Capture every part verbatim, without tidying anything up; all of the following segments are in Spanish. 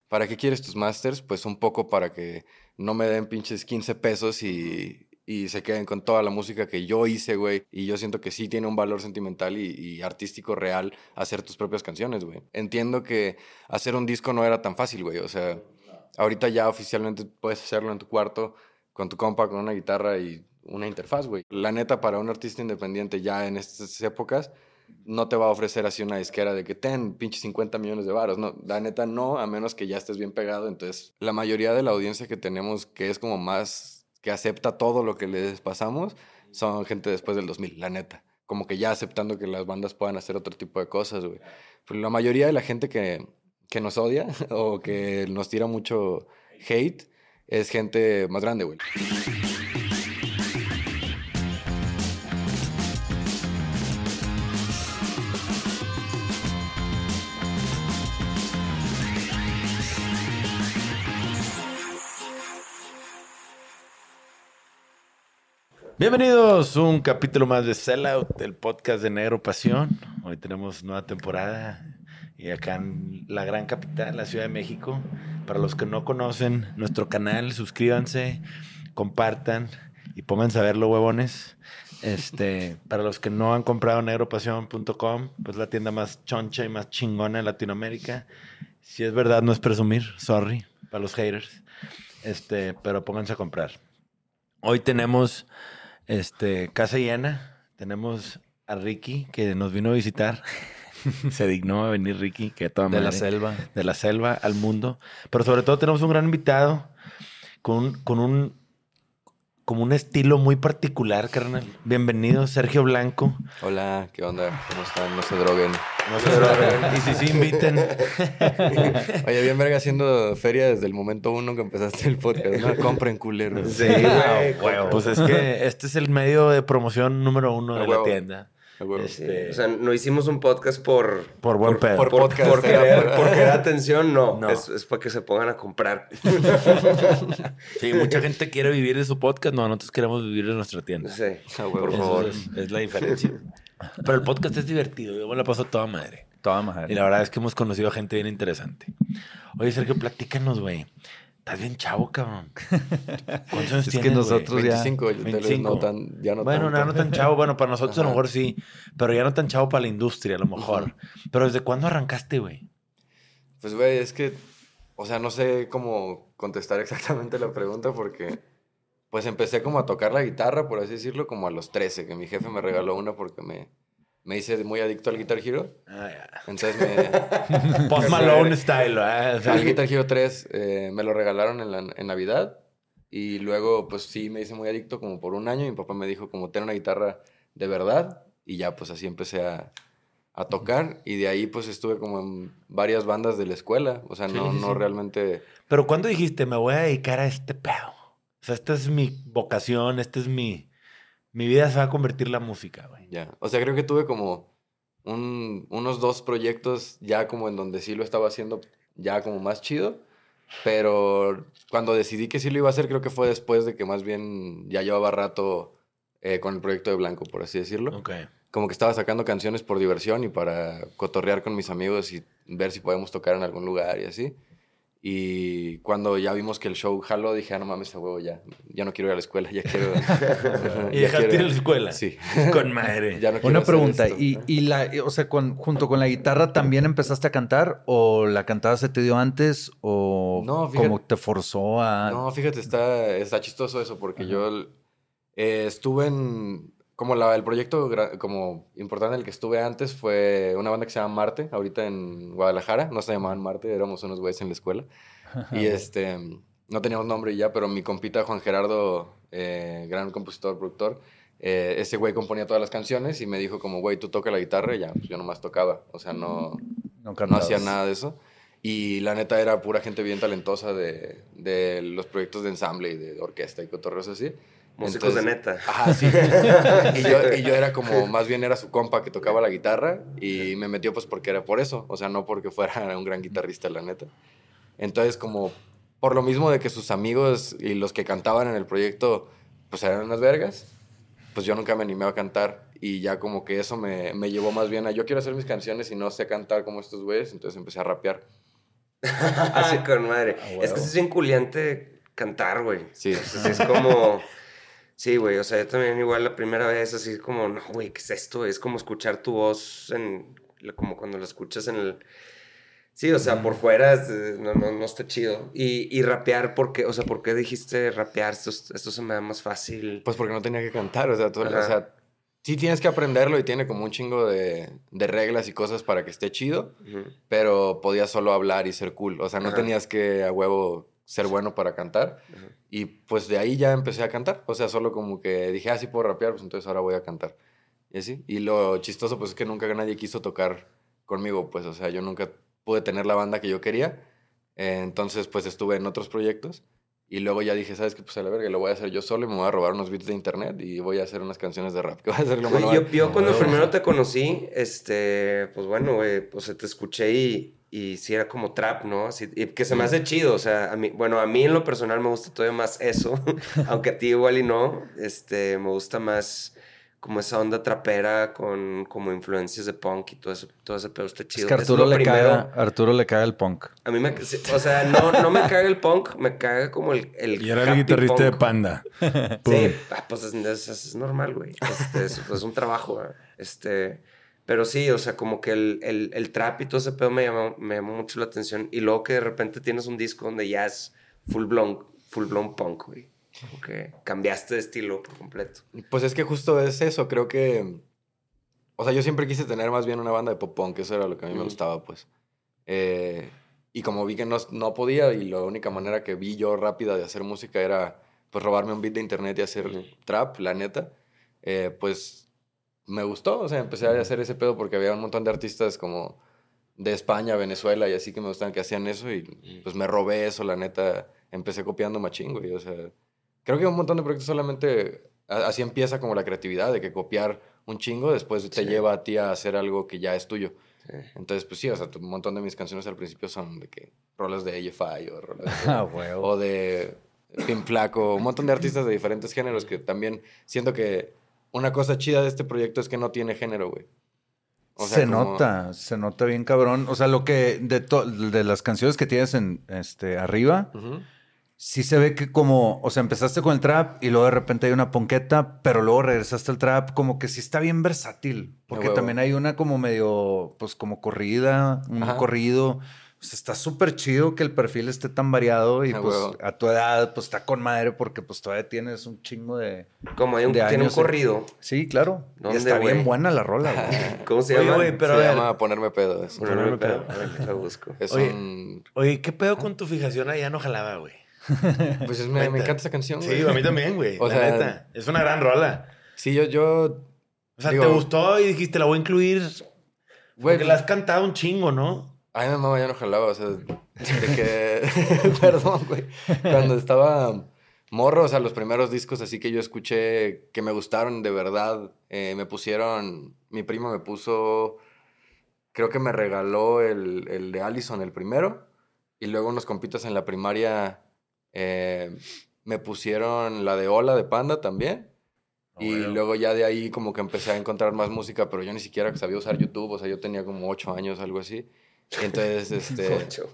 ¿para qué quieres tus masters? Pues un poco para que no me den pinches quince pesos y, y se queden con toda la música que yo hice, güey. Y yo siento que sí tiene un valor sentimental y, y artístico real hacer tus propias canciones, güey. Entiendo que hacer un disco no era tan fácil, güey. O sea, ahorita ya oficialmente puedes hacerlo en tu cuarto con tu compa, con una guitarra y una interfaz, güey. La neta, para un artista independiente ya en estas épocas no te va a ofrecer así una disquera de que ten pinche cincuenta millones de varos. No, la neta no, a menos que ya estés bien pegado. Entonces, la mayoría de la audiencia que tenemos, que es como más, que acepta todo lo que les pasamos, son gente después del dos mil, la neta. Como que ya aceptando que las bandas puedan hacer otro tipo de cosas, güey. Pero la mayoría de la gente que, que nos odia o que nos tira mucho hate es gente más grande, güey. Bienvenidos a un capítulo más de Sellout, el podcast de Negro Pasión. Hoy tenemos nueva temporada y acá en la gran capital, la Ciudad de México. Para los que no conocen nuestro canal, suscríbanse, compartan y pónganse a verlo, huevones. Este, para los que no han comprado negro pasión punto com, pues la tienda más choncha y más chingona de Latinoamérica. Si es verdad, no es presumir, sorry, para los haters. Este, pero pónganse a comprar. Hoy tenemos Este, casa llena. Tenemos a Ricky, que nos vino a visitar. Se dignó a venir Ricky, que toda De madre. la selva. De la selva al mundo. Pero sobre todo tenemos un gran invitado con, con un como un estilo muy particular, carnal. Bienvenido, Sergio Blanco. Hola, ¿qué onda? ¿Cómo están? No se droguen. No se droguen. Y si sí inviten. Oye, bien verga haciendo feria desde el momento uno que empezaste el podcast, ¿no? Compren culeros. Sí, güey. Pues es que este es el medio de promoción número uno A de huevo. la tienda. A huevo. Este, O sea, no hicimos un podcast por... por buen pedo. por Por, podcast, por era querer, por- por querer atención, no. No. Es, es para que se pongan a comprar. Sí, mucha gente quiere vivir de su podcast. No, nosotros queremos vivir de nuestra tienda. Sí, A huevo. por Eso favor. Es, es la diferencia. Pero el podcast es divertido. Yo me la paso toda madre. Toda madre. Y la verdad es que hemos conocido a gente bien interesante. Oye, Sergio, platícanos, güey. Estás bien chavo, cabrón. ¿Cuántos años Es tienes, que güey? nosotros ya... veinticinco, tal vez veinticinco. no tan, ya no Bueno, tanto. no, no tan chavo. Bueno, para nosotros a lo Ajá. mejor sí. Pero ya no tan chavo para la industria, a lo mejor. Pero ¿desde cuándo arrancaste, güey? Pues, güey, es que, o sea, no sé cómo contestar exactamente la pregunta porque, pues, empecé como a tocar la guitarra, por así decirlo, como a los trece, que mi jefe me regaló una porque me, me hice muy adicto al Guitar Hero. Ah, ya. Entonces me... Post Malone style, ¿eh? O sea, Al Guitar Hero tres eh, me lo regalaron en, la, en Navidad y luego pues sí me hice muy adicto como por un año y mi papá me dijo como ten una guitarra de verdad y ya pues así empecé a, a tocar y de ahí pues estuve como en varias bandas de la escuela, o sea, no, Sí, sí, no sí. realmente... Pero ¿cuándo dijiste, me voy a dedicar a este pedo? O sea, esta es mi vocación, esta es mi... Mi vida se va a convertir en la música, güey. Ya, o sea, creo que tuve como un, unos dos proyectos ya como en donde sí lo estaba haciendo ya como más chido, pero cuando decidí que sí lo iba a hacer creo que fue después de que más bien ya llevaba rato eh, con el proyecto de Blanco, por así decirlo. Ok. Como que estaba sacando canciones por diversión y para cotorrear con mis amigos y ver si podemos tocar en algún lugar y así. Y cuando ya vimos que el show jaló, dije, ah, no mames, a huevo, ya. Ya no quiero ir a la escuela, ya quiero... ¿Y ya dejaste quiero- ir a la escuela? Sí. Con madre. Ya no quiero Una hacer pregunta, esto. y, y la, o sea, con, junto con la guitarra también empezaste a cantar o la cantada se te dio antes o No, fíjate- como te forzó a... No, fíjate, está, está chistoso eso porque Ajá. yo eh, estuve en... Como la, el proyecto gra- como importante en el que estuve antes fue una banda que se llama Marte, ahorita en Guadalajara. No se llamaban Marte, éramos unos güeyes en la escuela. Y este, no teníamos nombre y ya, pero mi compita Juan Gerardo, eh, gran compositor, productor, eh, ese güey componía todas las canciones y me dijo como, güey, tú toca la guitarra y ya, pues yo nomás tocaba. O sea, no, No, no cantabas. hacía nada de eso. Y la neta era pura gente bien talentosa de, de los proyectos de ensamble y de orquesta y cotorreos así. Músicos Entonces- de neta. Ajá, sí. y, yo, y yo era como, más bien era su compa que tocaba la guitarra y me metió pues porque era por eso, o sea, no porque fuera un gran guitarrista, la neta. Entonces, como, por lo mismo de que sus amigos y los que cantaban en el proyecto, pues eran unas vergas, pues yo nunca me animé a cantar y ya como que eso me, me llevó más bien a, yo quiero hacer mis canciones y no sé cantar como estos güeyes, entonces empecé a rapear. Así con madre. Ah, Es huevo. que es bien culiante cantar, güey. Sí. Entonces, es como... Sí, güey, o sea, yo también igual la primera vez así como, no, güey, ¿qué es esto? Es como escuchar tu voz en... Como cuando la escuchas en el... Sí, o sea, por fuera es, eh, no, no, no está chido. Y, y rapear, ¿por qué? O sea, ¿por qué dijiste rapear? Esto, esto se me da más fácil. Pues porque no tenía que cantar, o sea, tú- Ajá. o sea, sí tienes que aprenderlo y tiene como un chingo de, de reglas y cosas para que esté chido, Ujú. pero podías solo hablar y ser cool, o sea, no Ajá. tenías que a huevo ser bueno para cantar. Ajá. Y pues de ahí ya empecé a cantar, o sea, solo como que dije, ah, sí puedo rapear, pues entonces ahora voy a cantar. Y así. Y lo chistoso pues es que nunca nadie quiso tocar conmigo, pues, o sea, yo nunca pude tener la banda que yo quería. Eh, entonces pues estuve en otros proyectos. Y luego ya dije, ¿sabes qué? Pues a la verga, lo voy a hacer yo solo y me voy a robar unos beats de internet y voy a hacer unas canciones de rap. Que voy a hacer lo Güey, manual. yo, yo cuando Huevo. primero te conocí, este, pues bueno, güey, pues te escuché y, y sí era como trap, ¿no? Así, y que se me hace chido, o sea, a mí, bueno, a mí en lo personal me gusta todavía más eso, aunque a ti igual y no, este, me gusta más como esa onda trapera con como influencias de punk y todo eso, todo ese pedo está Es chido. que Eso es Arturo lo le, primero. caga, Arturo le caga el punk. A mí me, sí, o sea, no, no me caga el punk, me caga como el, el Y era el happy guitarrista de punk. Panda. Sí, ah, pues es, es- es normal, güey. Este, es, es un trabajo, ¿verdad? Este, pero sí, o sea, como que el, el, el trap y todo ese pedo me llamó, me llamó mucho la atención. Y luego que de repente tienes un disco donde ya es full blown, full blown punk, güey. Como que cambiaste de estilo por completo. Pues es que justo es eso, creo que... O sea, yo siempre quise tener más bien una banda de pop punk, eso era lo que a mí me Mm. gustaba, pues. Eh, y como vi que no, no podía y la única manera que vi yo rápida de hacer música era pues robarme un beat de internet y hacer Ujú. trap, la neta, eh, pues me gustó, o sea, empecé a hacer ese pedo porque había un montón de artistas como de España, Venezuela y así que me gustaban que hacían eso y pues me robé eso, la neta, empecé copiando machín, güey, o sea, creo que un montón de proyectos solamente a- así empieza como la creatividad, de que copiar un chingo después te Sí. lleva a ti a hacer algo que ya es tuyo. Sí. Entonces, pues sí, o sea, un montón de mis canciones al principio son de que rolas de A F I o rolas Ah, de, huevo. o de Pin Flaco, un montón de artistas de diferentes géneros que también siento que una cosa chida de este proyecto es que no tiene género, güey. O sea, se como- nota, se nota bien cabrón. O sea, lo que de, to- de las canciones que tienes en este arriba, Ujú. sí se ve que como, o sea, empezaste con el trap y luego de repente hay una ponqueta, pero luego regresaste al trap, como que sí está bien versátil, porque huevo. también hay una como medio, pues como corrida, un Ajá. corrido. O sea, está súper chido que el perfil esté tan variado y A pues huevo. a tu edad pues está con madre porque pues todavía tienes un chingo de... Como hay un, De tiene un años, eh. corrido. Sí, claro. Y ¿Dónde, está bien güey? buena la rola, güey. ¿Cómo se Oye, llama? güey, pero Se a ver, llama Ponerme Pedo. Es, Ponerme Ponerme pedo. pedo. A ver, la busco. es Oye, un... Oye, ¿qué pedo con tu fijación allá no jalaba, güey? Pues es- me, me Neta. encanta esa canción, Sí, güey. a mí también, güey. O La sea- neta. Es una gran rola. Sí, yo... yo O sea, digo, te gustó y dijiste, la voy a incluir. Güey, Porque la has cantado un chingo, ¿no? Ay, mi mamá ya no jalaba, o sea, de que... Perdón, güey. Cuando estaba morro, o sea, los primeros discos así que yo escuché que me gustaron de verdad, eh, me pusieron... Mi primo me puso... Creo que me regaló el, el de Allison, el primero. Y luego unos compitas en la primaria eh, me pusieron la de Hola de Panda también. Ah, Y bueno. luego ya de ahí como que empecé a encontrar más música, pero yo ni siquiera sabía usar YouTube, o sea, yo tenía como ocho años, algo así. Y entonces, este, Ocho.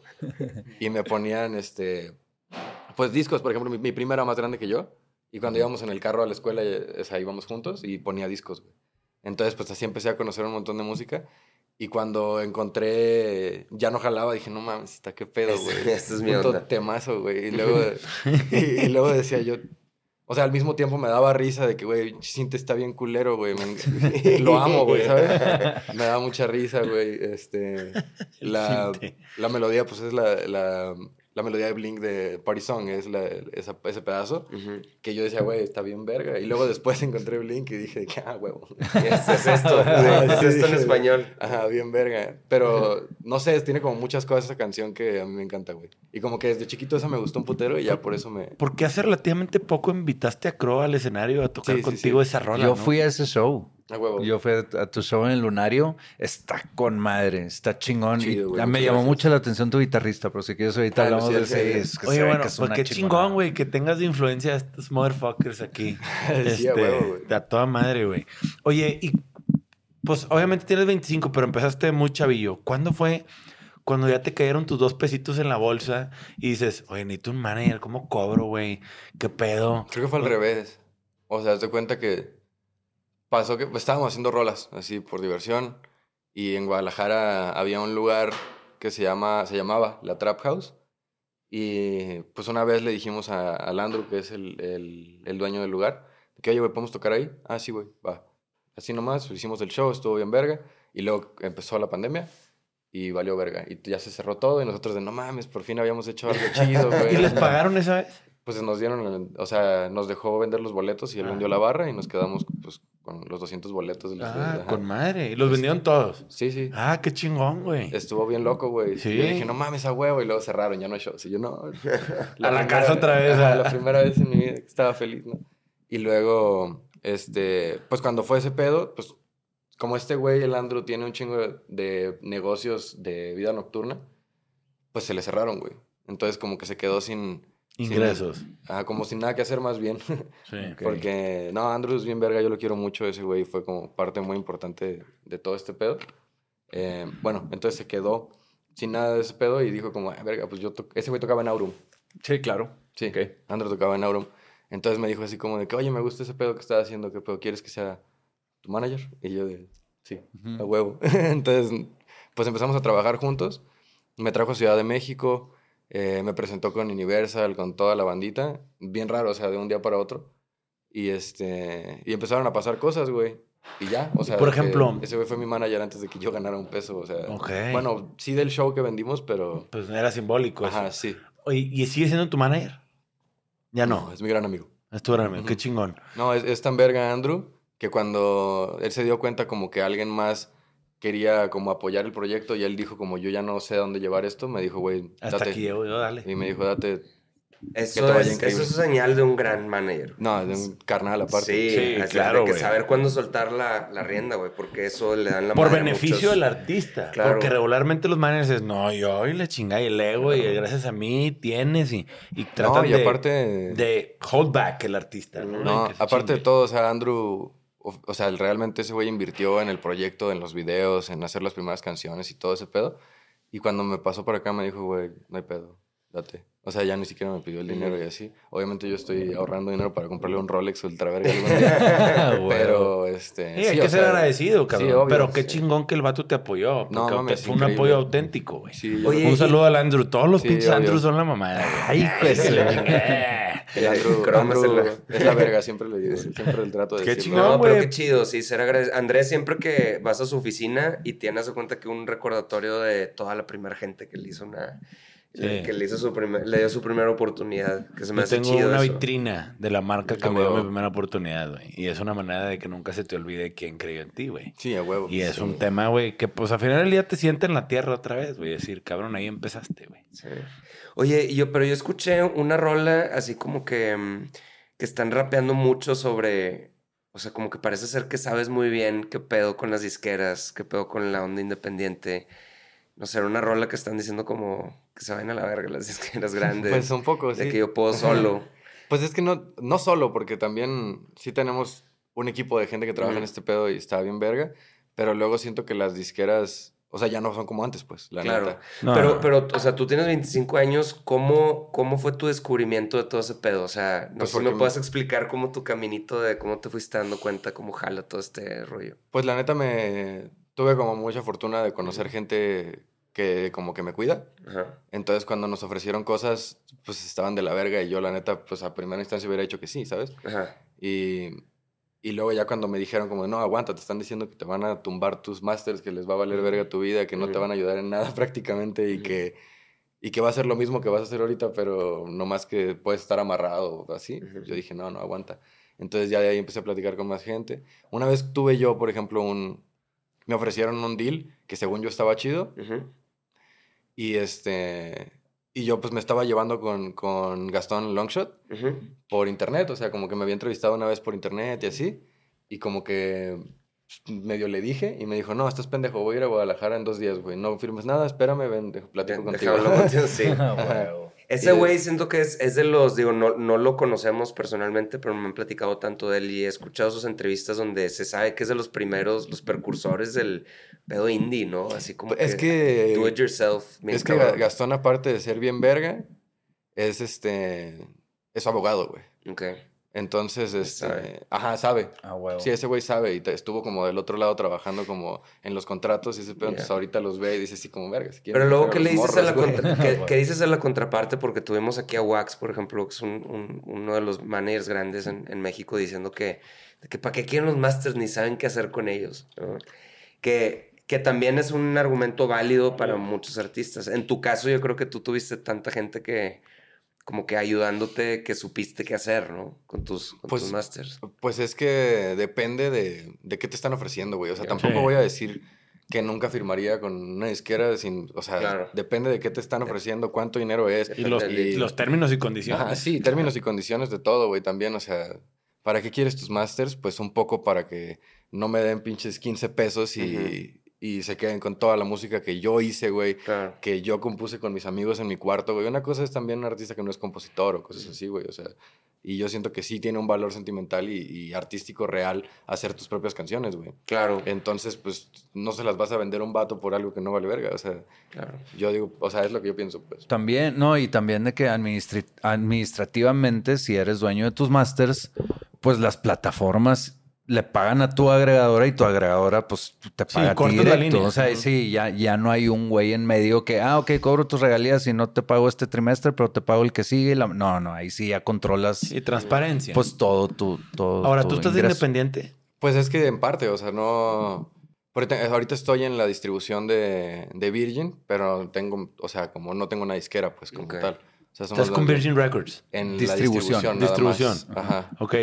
y me ponían, este, pues discos, por ejemplo, mi, mi prima era más grande que yo, y cuando íbamos en el carro a la escuela, eh, o sea, íbamos juntos y ponía discos, güey. Entonces, pues así empecé a conocer un montón de música, y cuando encontré Ya no jalaba, dije, no mames, está qué pedo, Este- güey. este es mi Puto onda. temazo, güey. Y luego, y, y luego decía yo, o sea, al mismo tiempo me daba risa de que, güey, Cinta está bien culero, güey. me- Lo amo, güey, ¿sabes? Me daba mucha risa, güey. Este, la, Cinte. la melodía, pues es la, la, la melodía de Blink de Party Song, es la, esa- ese pedazo. Ujú. Que yo decía, güey, está bien verga. Y luego después encontré Blink y dije, ah, huevo. Es, es esto. Ah, es sí, esto en dije, español. Ajá, bien verga. Pero, no sé, tiene como muchas cosas esa canción que a mí me encanta, güey. Y como que desde chiquito esa me gustó un putero y ya por eso me... Porque hace relativamente poco invitaste a Crow al escenario a tocar Sí, sí, contigo sí. esa rola, Yo ¿no? fui a ese show. A huevo. Yo fui a, a tu show en el Lunario. Está con madre, está chingón. Chido, y güey, ya me muchas llamó gracias. mucho la atención tu guitarrista, pero si quieres ahorita Ah, hablamos de Luciel, ese. sí. Es que se Oye, ve bueno, que es pues una qué chingonada. chingón, güey, que tengas de influencia a estos motherfuckers aquí. Sí, a huevo, güey. A toda madre, güey. Oye, y pues obviamente tienes veinticinco, pero empezaste muy chavillo. ¿Cuándo fue cuando ya te cayeron tus dos pesitos en la bolsa y dices, oye, necesito un manager, ¿cómo cobro, güey? ¿Qué pedo? Creo que fue al revés. O sea, haz de cuenta que pasó que pues, estábamos haciendo rolas, así, por diversión. Y en Guadalajara había un lugar que se, llama, se llamaba La Trap House. Y pues una vez le dijimos a, a Landru, que es el, el, el dueño del lugar, que, oye, güey, ¿podemos tocar ahí? Ah, sí, güey, va. Así nomás, hicimos el show, estuvo bien verga. Y luego empezó la pandemia y valió verga. Y ya se cerró todo y nosotros de, no mames, por fin habíamos hecho algo chido, güey. ¿Y les pagaron esa vez? Pues nos dieron, o sea, nos dejó vender los boletos y él Ah. vendió la barra y nos quedamos pues con los doscientos boletos. De los Ah, ajá. con madre. ¿Y los vendieron todos? Sí, sí. Ah, qué chingón, güey. Estuvo bien loco, güey. Sí. Y yo dije, no mames, a huevo. Y luego cerraron, ya no hay shows. Y yo, no. A la primera- casa otra vez. ajá, ah. la primera vez en mi vida que estaba feliz, ¿no? Y luego, este, pues cuando fue ese pedo, pues como este güey, el Andrew, tiene un chingo de, de negocios de vida nocturna, pues se le cerraron, güey. Entonces como que se quedó sin... Ingresos. sin- ajá, como sin nada que hacer más bien. Sí. Porque, no, Andrew es bien verga, yo lo quiero mucho, ese güey fue como parte muy importante de, de todo este pedo. Eh, bueno, entonces se quedó sin nada de ese pedo y dijo como, ah, verga, pues yo, to ese güey tocaba en Aurum. Sí, claro. Sí, Ok. Andrew tocaba en Aurum. Entonces me dijo así como de que, oye, me gusta ese pedo que estás haciendo, ¿qué pedo quieres que sea tu manager? Y yo de, sí, a huevo. Entonces, pues empezamos a trabajar juntos. Me trajo a Ciudad de México, eh, me presentó con Universal, con toda la bandita. Bien raro, o sea, de un día para otro. Y este, y empezaron a pasar cosas, güey. Y ya, o sea, por de que ejemplo- ese güey fue mi manager antes de que yo ganara un peso, o sea. Ok. Bueno, sí del show que vendimos, pero... Pues era simbólico Ajá, eso. sí. Oye, ¿y sigue siendo tu manager? Ya no. Es mi gran amigo. Es tu gran amigo. Ujú. Qué chingón. No, es, es tan verga Andrew que cuando él se dio cuenta como que alguien más quería como apoyar el proyecto y él dijo como yo ya no sé a dónde llevar esto, me dijo, güey, Hasta date. aquí llego yo, dale. Y me dijo, date. Eso, te vaya es, increíble. eso es señal de un gran manager. No, de un carnal aparte. Sí, Sí, así claro, de que güey. saber cuándo soltar la, la rienda, güey, porque eso le dan la Por madre a beneficio muchos. del artista. Claro. Porque regularmente los managers dicen, no, yo y la chingada y el ego y gracias a mí tienes y, y tratan No, y de, aparte... de hold back el artista. No, No, Y que se aparte de chingue. todo, o sea, Andrew, o, o sea, realmente ese güey invirtió en el proyecto, en los videos, en hacer las primeras canciones y todo ese pedo. Y cuando me pasó por acá me dijo, güey, no hay pedo, date. O sea, ya ni siquiera me pidió el dinero y así. Obviamente yo estoy ahorrando dinero para comprarle un Rolex ultra verga algún día. Güey. Pero, este... Sí, hay o que ser sea, agradecido, cabrón. sí, obvio, Pero qué sí. chingón que el vato te apoyó. No, Porque mames, fue un increíble. apoyo auténtico, güey. Sí, yo- Oye, Un y- saludo al Andrew. Todos los Sí, pinches obvio. Andrews son la mamada, güey. Ay, hijo de su- El Andrew, Cromas en Andrew la- es la verga, siempre le digo, siempre el trato de Qué decirlo. chingón. No, pero güey. qué chido, sí, ser agradecido. Andrés, siempre que vas a su oficina y tienes de cuenta que un recordatorio de toda la primera gente que le hizo una... Sí. Que le hizo su primer, le dio su primera oportunidad, que se me Yo hace tengo chido una eso. vitrina de la marca que Ah, me dio huevo. mi primera oportunidad, güey. Y es una manera de que nunca se te olvide quién creyó en ti, güey. Sí, a huevo. Y es Sí. un tema, güey, que pues al final del día te sienta en la tierra otra vez, güey. Decir, cabrón, ahí empezaste, güey. Sí. Oye, y yo, pero yo escuché una rola así como que, mm, que están rapeando mucho sobre, o sea, como que parece ser que sabes muy bien qué pedo con las disqueras, qué pedo con la onda independiente. No sé, era una rola que están diciendo como que se vayan a la verga las disqueras grandes. Pues un poco, sí. de que yo puedo solo. Pues es que no, no solo, porque también sí tenemos un equipo de gente que trabaja en Ujú. este pedo y está bien verga, pero luego siento que las disqueras, o sea, ya no son como antes, pues, la Claro. neta. No, pero, no. pero, o sea, tú tienes veinticinco años, ¿cómo, ¿cómo fue tu descubrimiento de todo ese pedo? O sea, no Pues sé si me porque me- puedes explicar cómo tu caminito de cómo te fuiste dando cuenta, cómo jala todo este rollo. Pues la neta me tuve como mucha fortuna de conocer gente que como que me cuida. Ajá. Entonces cuando nos ofrecieron cosas, pues estaban de la verga y yo la neta, pues a primera instancia hubiera dicho que sí, ¿sabes? Ajá. Y, y luego ya cuando me dijeron como, no, aguanta, te están diciendo que te van a tumbar tus masters, que les va a valer verga tu vida, que no te Ujú. van a ayudar en nada prácticamente y Ujú. que, y que va a ser lo mismo que vas a hacer ahorita, pero no más que puedes estar amarrado o así. Ujú. Yo dije, no, no, aguanta. Entonces ya de ahí empecé a platicar con más gente. Una vez tuve yo, por ejemplo, un... Me ofrecieron un deal que según yo estaba chido Ujú. y este... Y yo pues me estaba llevando con, con Gastón Longshot Ujú. por internet, o sea, como que me había entrevistado una vez por internet y así, y como que medio le dije y me dijo, no, estás pendejo, voy a ir a Guadalajara en dos días, güey, no firmes nada, espérame, ven, de- platico De- contigo. déjame hablar contigo, sí. Ajá. Ese Y- güey siento que es, es de los, digo, no, no lo conocemos personalmente, pero me han platicado tanto de él y he escuchado sus entrevistas donde se sabe que es de los primeros, los precursores del pedo indie, ¿no? Así como Es que, que... do it yourself. Es que Gastón, aparte de ser bien verga, es este... Es abogado, güey. Ok. Entonces, este... Sabe. Ajá, sabe. Ah, huevo. Sí, ese güey sabe y te- estuvo como del otro lado trabajando como en los contratos y ese pedo. Yeah. Entonces ahorita los ve y dice así como, verga, si quieren Pero luego, coger ¿qué a le los dices a la morros, güey". contra- ¿qué, qué dices a la contraparte? Porque tuvimos aquí a Wax, por ejemplo, que es un, un- uno de los managers grandes en, en México, diciendo que, que para qué quieren los masters ni saben qué hacer con ellos, ¿no? Que, que también es un argumento válido para muchos artistas. En tu caso, yo creo que tú tuviste tanta gente que como que ayudándote, que supiste qué hacer, ¿no? Con tus, con Pues- tus masters. Pues es que depende de, de qué te están ofreciendo, güey. O sea, tampoco Sí. voy a decir que nunca firmaría con una disquera sin... O sea, Claro. depende de qué te están ofreciendo, cuánto dinero es. Y los, Y- los términos y condiciones. Ajá, sí, términos y condiciones de todo, güey, también, o sea, ¿para qué quieres tus masters? Pues un poco para que no me den pinches quince pesos y, Ujú. y se queden con toda la música que yo hice, güey, Claro. que yo compuse con mis amigos en mi cuarto, güey. Una cosa es también un artista que no es compositor o cosas así, güey, o sea, y yo siento que sí tiene un valor sentimental y, y artístico real hacer tus propias canciones, güey. Claro, Entonces, pues, no se las vas a vender a un vato por algo que no vale verga, o sea, claro. yo digo, o sea, es lo que yo pienso, pues. También, no, y también de que administri- administrativamente, si eres dueño de tus masters, pues las plataformas le pagan a tu agregadora y tu agregadora, pues te Sí, paga a ti cortas la directo. línea. O sea, Ujú. sí, ya, ya no hay un güey en medio que, ah, ok, cobro tus regalías y no te pago este trimestre, pero te pago el que sigue. y la- No, no, ahí sí ya controlas, Y transparencia. pues todo tu, todo Ahora, tu tú estás ingreso. independiente. Pues es que en parte, o sea, no... Ahorita, ahorita estoy en la distribución de, de Virgin, pero tengo, o sea, como no tengo una disquera, pues, como Ok. tal. O sea, somos Estás con los- Virgin Records. En Distribución. la distribución. nada Distribución. más. Ajá. Ok,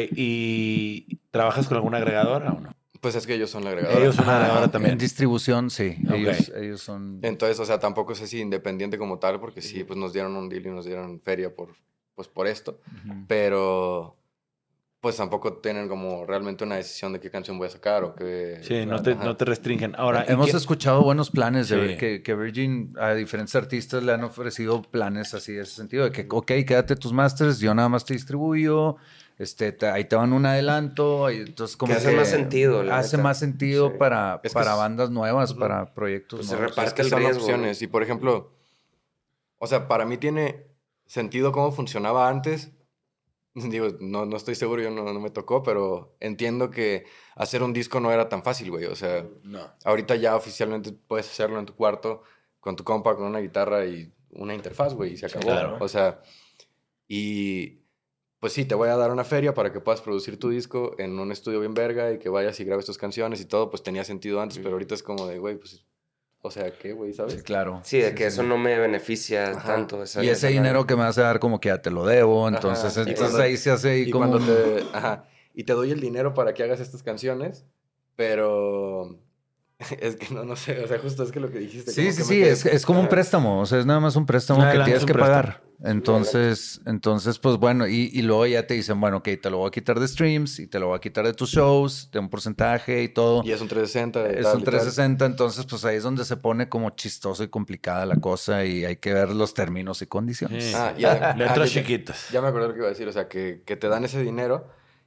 ¿y trabajas con alguna agregadora o no? Pues es que ellos son la agregadora. Ellos son la Ajá, agregadora también. En distribución, sí. Ok. Ellos, ellos son... Entonces, o sea, tampoco sé si independiente como tal, porque sí, pues nos dieron un deal y nos dieron feria por, pues, por esto. Ujú. Pero, pues tampoco tienen como realmente una decisión de qué canción voy a sacar o qué... Sí, no te, Ajá. no te restringen. Ahora, ¿y Hemos qué- escuchado buenos planes de Sí. ver que, que Virgin a diferentes artistas le han ofrecido planes así de ese sentido, de que, ok, quédate tus masters, yo nada más te distribuyo, este, te- ahí te van un adelanto, y entonces como Que hace más sentido, la hace neta. más sentido Sí. para, Es que para es- bandas nuevas, para proyectos Pues se nuevos. reparte Es que el son riesgo, opciones. Y por ejemplo, o sea, para mí tiene sentido cómo funcionaba antes. Digo, no, no estoy seguro, yo no, no me tocó, pero entiendo que hacer un disco no era tan fácil, güey. O sea, No. ahorita ya oficialmente puedes hacerlo en tu cuarto con tu compa, con una guitarra y una interfaz, güey, y se acabó. claro. O sea, y pues sí, te voy a dar una feria para que puedas producir tu disco en un estudio bien verga y que vayas y grabes tus canciones y todo, pues tenía sentido antes, pero ahorita es como de, güey, pues, o sea, ¿qué, güey, sabes? Sí, claro. Sí, de que eso no me beneficia Ajá. tanto. esa- Y ese esa dinero lana. que me vas a dar como que ya te lo debo, entonces, Ajá. Y entonces cuando- ahí se hace ahí Y como... cuando un- te, ajá, y te doy el dinero para que hagas estas canciones, pero es que no, no sé, o sea, justo es que lo que dijiste. Sí, como sí, que me sí, quedé- es, es como un ajá. préstamo, o sea, es nada más un préstamo Un que adelanto, tienes un que préstamo. pagar. Entonces, entonces, pues bueno, y, y luego ya te dicen, bueno, ok, te lo voy a quitar de streams y te lo voy a quitar de tus shows, de un porcentaje y todo. Y es un trescientos sesenta. de Es tal un y tal. trescientos sesenta, entonces pues ahí es donde se pone como chistoso y complicada la cosa y hay que ver los términos y condiciones. Sí. Ah, ya, Letras ah, ya- chiquitas. Ya me acordé lo que iba a decir, o sea, que, que te dan ese dinero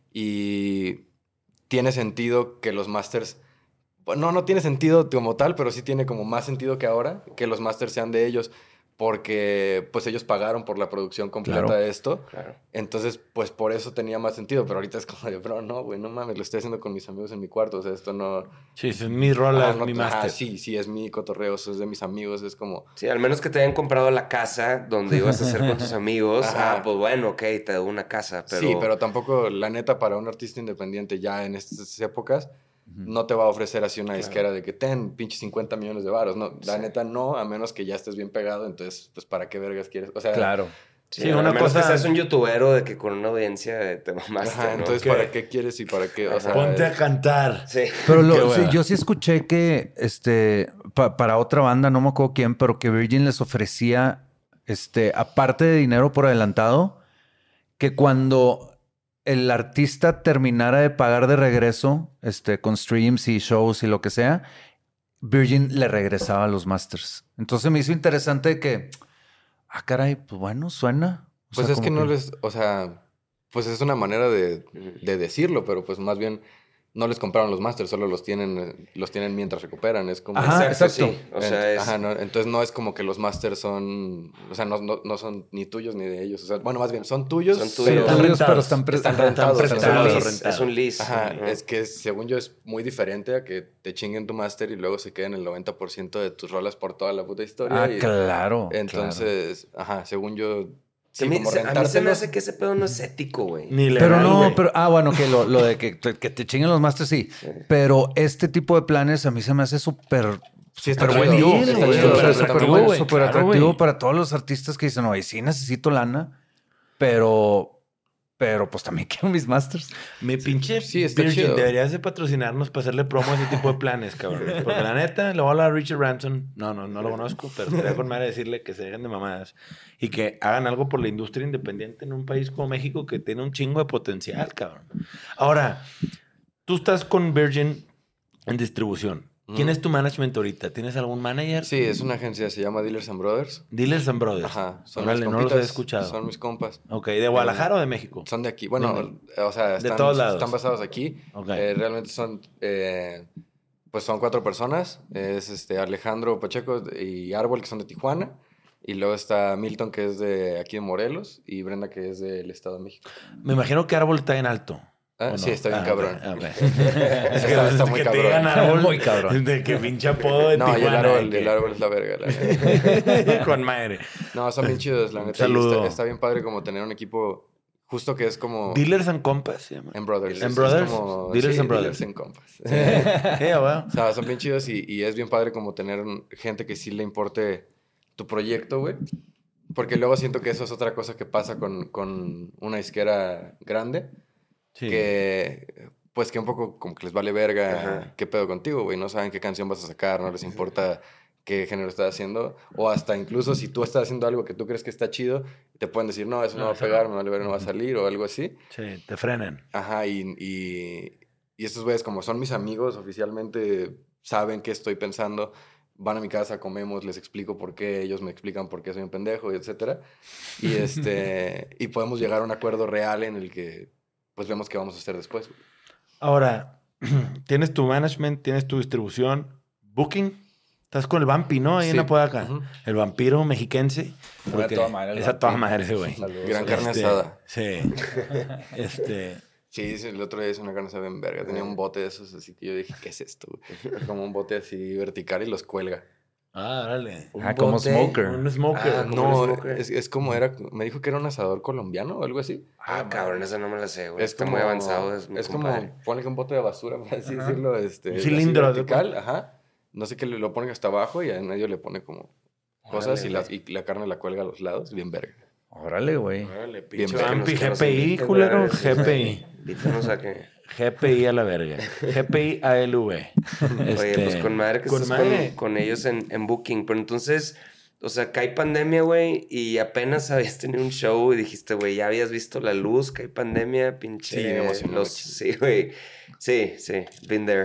y tiene sentido que los masters... Bueno, no, no tiene sentido como tal, pero sí tiene como más sentido que ahora, que los masters sean de ellos, porque pues ellos pagaron por la producción completa Claro. de esto. Claro. Entonces, pues por eso tenía más sentido, pero ahorita es como de, bro, no, güey, no mames, lo estoy haciendo con mis amigos en mi cuarto, o sea, esto no... Sí, es mi rola, Ah, es no- mi ajá, máster. sí, sí, es mi cotorreo, eso es de mis amigos, es como... Sí, al menos que te hayan comprado la casa donde ibas a hacer con tus amigos. Ajá. Ah, pues bueno, ok, te doy una casa, pero... Sí, pero tampoco, la neta, para un artista independiente ya en estas épocas, no te va a ofrecer así una disquera de que ten pinche cincuenta millones de varos. No, la Sí. neta no, a menos que ya estés bien pegado, entonces, pues, ¿para qué vergas quieres? O sea, Claro. Sí, Sí, a una menos cosa- que seas un youtubero de que con una audiencia eh, te mamaste, ajá, ¿no? entonces, ¿Qué? ¿para qué quieres y para qué? O sea, Ponte a es- cantar. Sí. Pero lo- Qué sí, hueva. yo sí escuché que este pa- para otra banda, no me acuerdo quién, pero que Virgin les ofrecía, este, aparte de dinero por adelantado, que cuando el artista terminara de pagar de regreso, este, con streams y shows y lo que sea, Virgin le regresaba a los masters. Entonces me hizo interesante que, ah, caray, pues bueno, suena. O pues sea, es que como no les, o sea, pues es una manera de, de decirlo, pero pues más bien no les compraron los masters, solo los tienen, los tienen mientras recuperan. Es como... Ajá, exacto. exacto. Sí. O sea, es... Ajá, no, entonces no es como que los masters son... O sea, no, no, no son ni tuyos ni de ellos. O sea, bueno, más bien, son tuyos. Son Son tuyos. tuyos, rentados. pero están, pre- Están ajá, rentados, están o sea, Es un prestados. lease, es un lease. Ajá, Ajá. es que según yo es muy diferente a que te chinguen tu máster y luego se queden el noventa por ciento de tus rolas por toda la puta historia. Ah, y claro. entonces, ajá, según yo... Sí, Sí, a, mí, como se, a mí se me rentárselos. hace que ese pedo no es ético, güey. Ni legal, Pero no, güey. pero, ah, bueno, que lo, lo de que, que te chinguen los masters, sí. Pero este tipo de planes a mí se me hace súper, Sí, está súper chido, buen deal, está güey. chido, O sea, pero súper también, bueno, güey, súper claro, atractivo güey. para todos los artistas que dicen, oye, sí necesito lana, pero, pero pues también quiero mis masters. Mi pinche Sí, está Virgin, chido. deberías de patrocinarnos para hacerle promo a ese tipo de planes, cabrón. Porque la neta, le voy a hablar a Richard Branson. No, no, no lo conozco, pero estaría con madre decirle que se dejen de mamadas y que hagan algo por la industria independiente en un país como México que tiene un chingo de potencial, cabrón. Ahora, tú estás con Virgin en distribución. ¿Quién Mm. es tu management ahorita? ¿Tienes algún manager? Sí, es una agencia, se llama Dealers and Brothers. Dealers and Brothers. Ajá, son Órale, mis no los compitas, he escuchado. Son mis compas. Ok, ¿de Guadalajara o de México? Son de aquí. Bueno, ¿Dónde? o sea, están, todos lados. están basados aquí. Ok. Eh, realmente son, eh, pues son cuatro personas. Es este Alejandro Pacheco y Árbol, que son de Tijuana. Y luego está Milton, que es de aquí de Morelos. Y Brenda, que es del Estado de México. Me imagino que Árbol está en alto. Ah, ¿o sí, no? está bien Ah, cabrón. ok, ok. Es que está, está muy que cabrón. te digan Árbol, Muy cabrón. De que pinche apodo de No, y el Tijuana, árbol, de el que- árbol es la verga, la neta. Con madre. No, son bien chidos, la Un neta. Y saludo. Está, está bien padre como tener un equipo justo que es como... Dealers and Compas se llama. En Brothers. En es- Brothers. Es como, Dealers sí, and Brothers. Dealers and Compas. Sí, wow. O sea, son bien chidos y, y es bien padre como tener un- gente que sí le importe tu proyecto, güey. Porque luego siento que eso es otra cosa que pasa con, con una disquera grande. Sí. Que, pues que un poco como que les vale verga Ajá. qué pedo contigo, güey. No saben qué canción vas a sacar, no les importa qué género estás haciendo. O hasta incluso si tú estás haciendo algo que tú crees que está chido, te pueden decir, no, eso no, No, va a eso pegar, no. me vale verga, no va a salir o algo así. Sí, te frenan. Ajá, y, y, y estos güeyes, como son mis amigos, oficialmente saben qué estoy pensando. Van a mi casa, comemos, les explico por qué, ellos me explican por qué soy un pendejo, etcétera. Y, este, y podemos llegar a un acuerdo real en el que pues vemos qué vamos a hacer después. Ahora, tienes tu management, tienes tu distribución, booking. Estás con el Vampi, ¿no? Ahí en Sí. Apodaca. Ujú. El vampiro mexiquense. Muy a Porque toda madre el es a toda Vampi. madre ese güey. Saludos. Gran carne Este, asada. Sí. Este... Sí, sí, el otro día hice una carne asada en verga. Tenía un bote de esos, así que yo dije, ¿qué es esto, güey? Como un bote así vertical y los cuelga. Ah, órale. Un Ah, como bote. smoker. Un smoker. Ah, como No, el smoker. es, es como era, me dijo que era un asador colombiano o algo así. Ah, cabrón, esa no me la sé, güey. Es Está como, muy avanzado. Es, mi es compadre. como, ponle que un bote de basura, por así Ajá. decirlo, este, Un así cilindro, ¿de vertical, ajá. No sé qué, le- lo pone hasta abajo y en medio le pone como cosas Órale, y la, güey. y la carne la cuelga a los lados, bien verga. Órale, güey. Órale, Bien pinche verga. Vampi, Que nos G P I, inviten, culero. güey. G P I. Invítanos a que... G P I a la verga. G P I A L V. Oye, Este, pues con madre que con estás madre. Con, con ellos en, en Booking. Pero entonces, o sea, cae pandemia, güey, y apenas habías tenido un show y dijiste, güey, ya habías visto la luz, cae pandemia, pinche... Sí, me emocionó los, mucho. Sí, güey. Sí, sí, been there.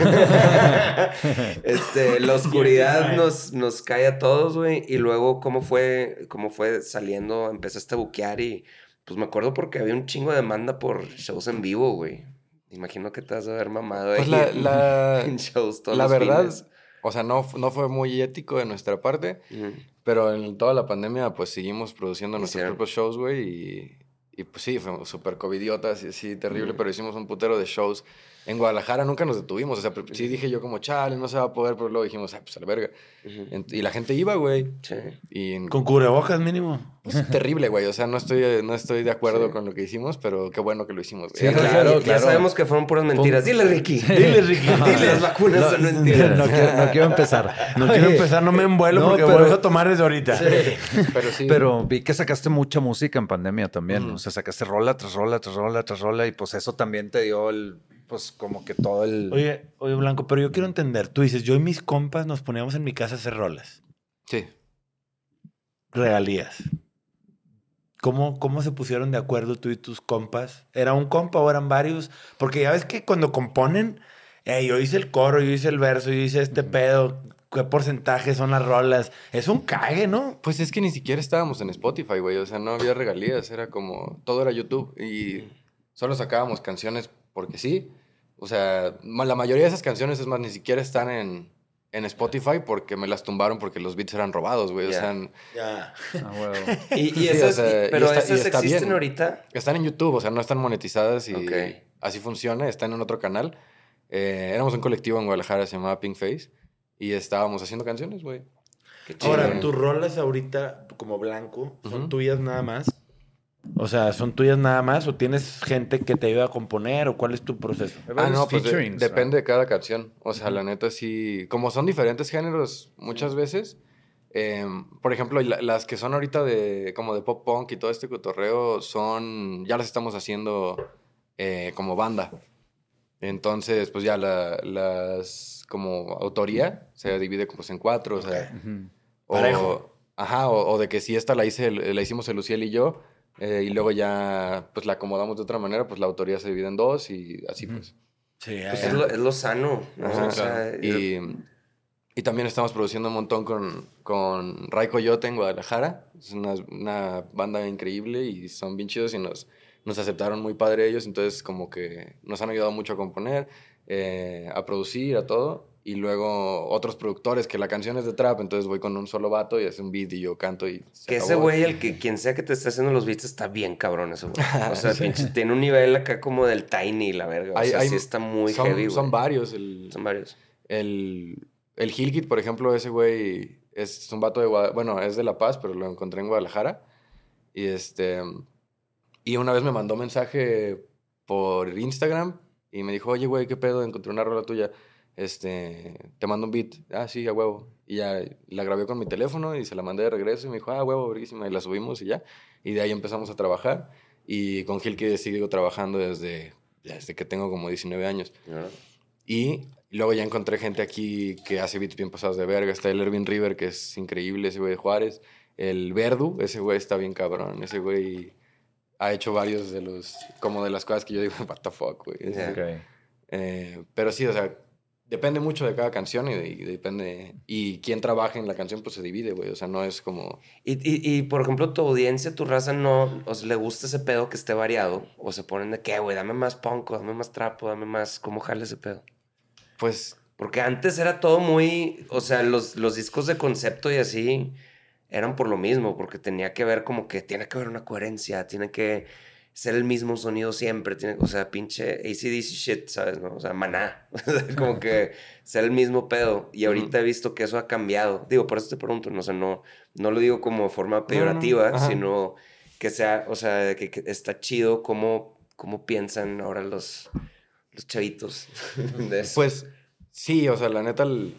este, la oscuridad nos, nos cae a todos, güey. Y luego, ¿cómo fue, cómo fue saliendo? Empezaste a buquear y... Pues me acuerdo porque había un chingo de demanda por shows en vivo, güey. Imagino que te has de haber mamado Pues ahí la, en, la, en shows todos la los verdad, fines. o sea, no, no fue muy ético de nuestra parte, Ujú. pero en toda la pandemia pues seguimos produciendo nuestros Hicieron. propios shows, güey, y, y pues sí, fuimos súper covidiotas y así, terrible, Ujú. pero hicimos un putero de shows. En Guadalajara nunca nos detuvimos, o sea, pero sí dije yo como, chale, no se va a poder, pero luego dijimos, ah, pues a la verga. Ujú. En- Y la gente iba, güey, Sí. y en- Con cubrebocas mínimo. pues, terrible, güey, o sea, no estoy, no estoy de acuerdo Sí. con lo que hicimos, pero qué bueno que lo hicimos, güey. Sí, Ya- claro, ya- ya sabemos que fueron puras mentiras. Dile, Ricky. Dile, Ricky, dile. Las vacunas son mentiras. No quiero, no quiero empezar. No quiero Oye, empezar, no me envuelo no, porque pero- vuelvo a tomar desde ahorita. Pero sí. Pero vi que sacaste mucha música en pandemia también. Ujú. O sea, sacaste rola tras rola, tras rola, tras rola. Y pues eso también te dio el, pues como que todo el... Oye, oye, Blanco, pero yo quiero entender. Tú dices, yo y mis compas nos poníamos en mi casa a hacer rolas. Sí. Regalías. ¿Cómo, ¿Cómo se pusieron de acuerdo tú y tus compas? ¿Era un compa o eran varios? Porque ya ves que cuando componen, eh, yo hice el coro, yo hice el verso, yo hice este pedo, ¿qué porcentaje son las rolas? Es un cague, ¿no? Pues es que ni siquiera estábamos en Spotify, güey. O sea, no había regalías. Era como... Todo era YouTube. Y solo sacábamos canciones porque sí. O sea, ma- la mayoría de esas canciones, es más, ni siquiera están en, en Spotify porque me las tumbaron porque los beats eran robados, güey. Ya. O sea, Ya. Ah, huevo. Y, y Sí, esas, o sea, y- y pero está- y esas está existen bien. ahorita. están en YouTube, o sea, no están monetizadas y Ok. así funciona. Están en otro canal. Eh, éramos un colectivo en Guadalajara, se llamaba Pink Face. Y estábamos haciendo canciones, güey. Qué chido. Ahora, tus rolas ahorita, como Blanco, ¿son Ujú. tuyas nada más? O sea, ¿son tuyas nada más o tienes gente que te ayuda a componer o cuál es tu proceso? Hay Ah, varios no, pues de- featurings, ¿no? depende de cada canción. O sea, la neta sí. Como son diferentes géneros muchas veces. eh, por ejemplo, la- las que son ahorita de como de pop punk y todo este cotorreo son. Ya las estamos haciendo eh, como banda. Entonces, pues ya la- las. Como autoría se divide pues, en cuatro. O sea. Ujú. O, Parejo. Ajá, o, o de que si esta la hice, la hicimos el Luciel y yo. eh, y luego ya pues la acomodamos de otra manera, pues la autoría se divide en dos y así pues. Sí, ya, Pues ya. es lo, es lo sano, ¿no? Ajá, O sea, claro. y, y también estamos produciendo un montón con, con Ray Coyote en Guadalajara. Es una, una banda increíble y son bien chidos y nos, nos aceptaron muy padre ellos. Entonces como que nos han ayudado mucho a componer, eh, a producir, a todo. Y luego otros productores que la canción es de trap, entonces voy con un solo vato y hace un beat y yo canto y se que ese acabó. güey, el que quien sea que te esté haciendo los beats, está bien cabrón ese güey. O sea, pinche, tiene un nivel acá como del Tiny, la verga. O Hay- sea, hay- sí está muy son, heavy, güey. Son varios. El, Son varios. El, el Gilkit, por ejemplo, ese güey es un vato de Guadalajara. Bueno, es de La Paz, pero lo encontré en Guadalajara. Y este. Y una vez me mandó mensaje por Instagram y me dijo, oye, güey, ¿qué pedo? Encontré una rola tuya. Este, te mando un beat. Ah, sí, a huevo. Y ya la grabé con mi teléfono y se la mandé de regreso y me dijo, ah, huevo, verguísima. Y la subimos y ya. Y de ahí empezamos a trabajar. Y con Gilkit sigo trabajando desde, desde que tengo como diecinueve años. ¿No? Y luego ya encontré gente aquí que hace beats bien pasados de verga. Está el Erwin River, que es increíble, ese güey de Juárez. El Verdu, ese güey está bien cabrón. Ese güey ha hecho varios de los... Como de las cosas que yo digo, what the fuck, güey. Ya. Ok. Eh, pero sí, o sea, depende mucho de cada canción y, de- y depende... Y quién trabaja en la canción, pues se divide, güey. O sea, no es como... Y, y, y, por ejemplo, tu audiencia, tu raza, no... O sea, ¿le gusta ese pedo que esté variado? ¿O se ponen de qué, güey? Dame más punk, o dame más trapo, dame más... ¿Cómo jale ese pedo? Pues... Porque antes era todo muy... O sea, los, los discos de concepto y así eran por lo mismo, porque tenía que ver como que tiene que haber una coherencia, tiene que ser el mismo sonido siempre, tiene, o sea, pinche A C D C shit, ¿sabes? ¿No? O sea, Maná, como que ser el mismo pedo. Y ahorita he visto que eso ha cambiado. Digo, por eso te pregunto, no sé, no, no lo digo como forma peyorativa, ajá. sino que sea, o sea, que, que está chido cómo, cómo piensan ahora los, los chavitos de eso. Pues sí, o sea, la neta, el-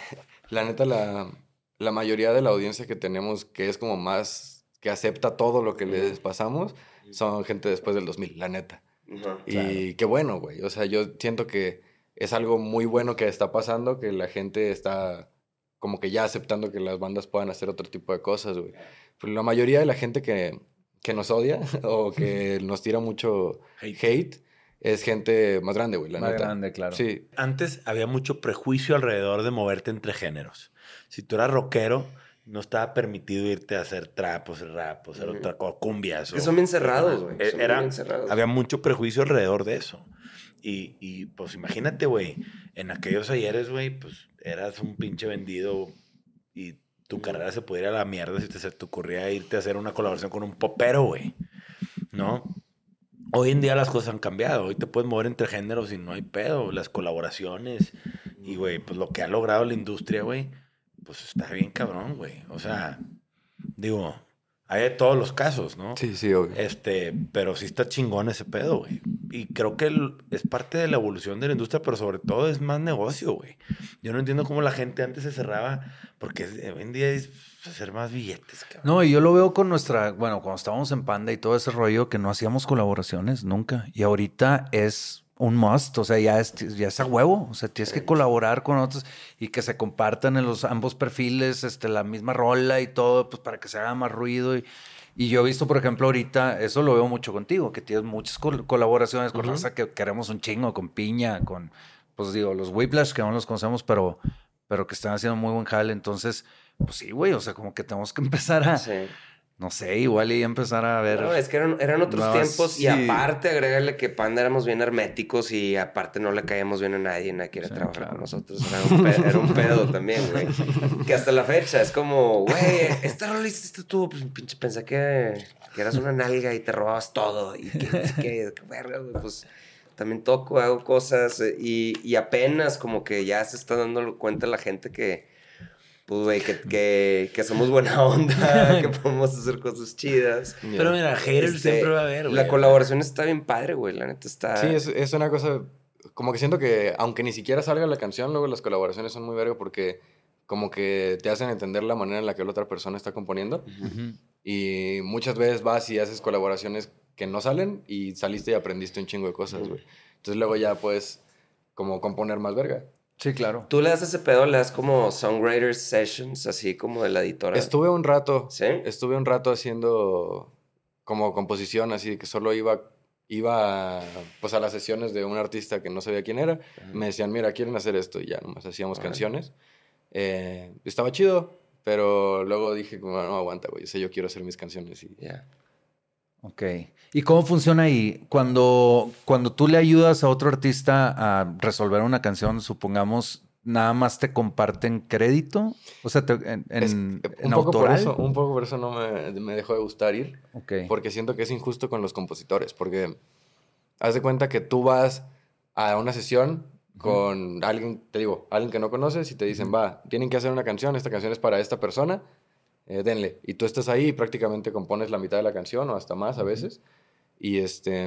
la neta, la, la mayoría de la audiencia que tenemos, que es como más, que acepta todo lo que les pasamos, son gente después del dos mil, la neta. Ajá. Y qué bueno, güey. O sea, yo siento que es algo muy bueno que está pasando, que la gente está como que ya aceptando que las bandas puedan hacer otro tipo de cosas, güey. Pero la mayoría de la gente que, que nos odia o que nos tira mucho Hate. hate, es gente más grande, güey, la Más neta. grande, claro. Sí. Antes había mucho prejuicio alrededor de moverte entre géneros. Si tú eras rockero, no estaba permitido irte a hacer trap o hacer rap o hacer Ujú. otra cosa, cumbias. Que o- son bien cerrados, güey. Eh, Son Era, bien cerrados. había mucho prejuicio alrededor de eso. Y, y pues imagínate, güey, en aquellos ayeres, güey, pues eras un pinche vendido y tu carrera se podía ir a la mierda si te, se te ocurría irte a hacer una colaboración con un popero, güey. ¿No? Hoy en día las cosas han cambiado. Hoy te puedes mover entre géneros y no hay pedo. Las colaboraciones y, güey, pues lo que ha logrado la industria, güey, pues está bien cabrón, güey. O sea, digo, hay de todos los casos, ¿no? Sí, sí, obvio. Este, pero sí está chingón ese pedo, güey. Y creo que el- es parte de la evolución de la industria, pero sobre todo es más negocio, güey. Yo no entiendo cómo la gente antes se cerraba, porque hoy en día es hacer más billetes, cabrón. No, y yo lo veo con nuestra, bueno, cuando estábamos en Panda y todo ese rollo, que no hacíamos colaboraciones nunca. Y ahorita es un must, o sea, ya es, ya es a huevo. O sea, tienes que colaborar con otros y que se compartan en los ambos perfiles este, la misma rola y todo, pues para que se haga más ruido. Y, y yo he visto, por ejemplo, ahorita, eso lo veo mucho contigo, que tienes muchas col- colaboraciones con Ujú. raza que queremos un chingo, con Piña, con, pues digo, los Whiplash, que no los conocemos, pero, pero que están haciendo muy buen jale. Entonces, pues sí, güey, o sea, como que tenemos que empezar a... Sí. No sé, igual y empezar a ver... No, es que eran, eran otros No, tiempos sí. y aparte agrégale que Panda éramos bien herméticos y aparte no le caíamos bien a nadie, nadie quiere Sí, trabajar claro. con nosotros. Era un, pedo, era un pedo también, güey. Que hasta la fecha es como, güey, esta rola hiciste tú, pues pinche pensé que, que eras una nalga y te robabas todo y que no sé qué, qué verga, güey, pues también toco, hago cosas eh, y, y apenas como que ya se está dando cuenta la gente que pues, güey, que, que, que somos buena onda, que podemos hacer cosas chidas. Yeah. Pero mira, haters Este, siempre va a haber, güey. La colaboración está bien padre, güey. La neta está... Sí, es, es una cosa... Como que siento que, aunque ni siquiera salga la canción, luego las colaboraciones son muy verga porque como que te hacen entender la manera en la que la otra persona está componiendo. Ujú. Y muchas veces vas y haces colaboraciones que no salen y saliste y aprendiste un chingo de cosas, güey. Entonces luego ya puedes como componer más verga. Sí, claro. Tú le das ese pedo, le das como Songwriters Sessions, así como de la editora. Estuve un rato, ¿Sí? estuve un rato haciendo como composición, así que solo iba, iba pues a las sesiones de un artista que no sabía quién era. Me decían, mira, quieren hacer esto y ya, nomás hacíamos Órale. canciones. Eh, estaba chido, pero luego dije, como, no aguanta, güey, o sea, yo quiero hacer mis canciones y... Ya. Ok. ¿Y cómo funciona ahí? Cuando, cuando tú le ayudas a otro artista a resolver una canción, supongamos, nada más te comparten crédito. O sea, te- en, en, Es- en un poco por autoral. eso, un poco por eso no me, me dejó de gustar ir, Ok. porque siento que es injusto con los compositores, porque haz de cuenta que tú vas a una sesión con alguien, te digo, alguien que no conoces y te dicen, va, tienen que hacer una canción, esta canción es para esta persona, eh, denle. Y tú estás ahí y prácticamente compones la mitad de la canción o hasta más a veces. Y este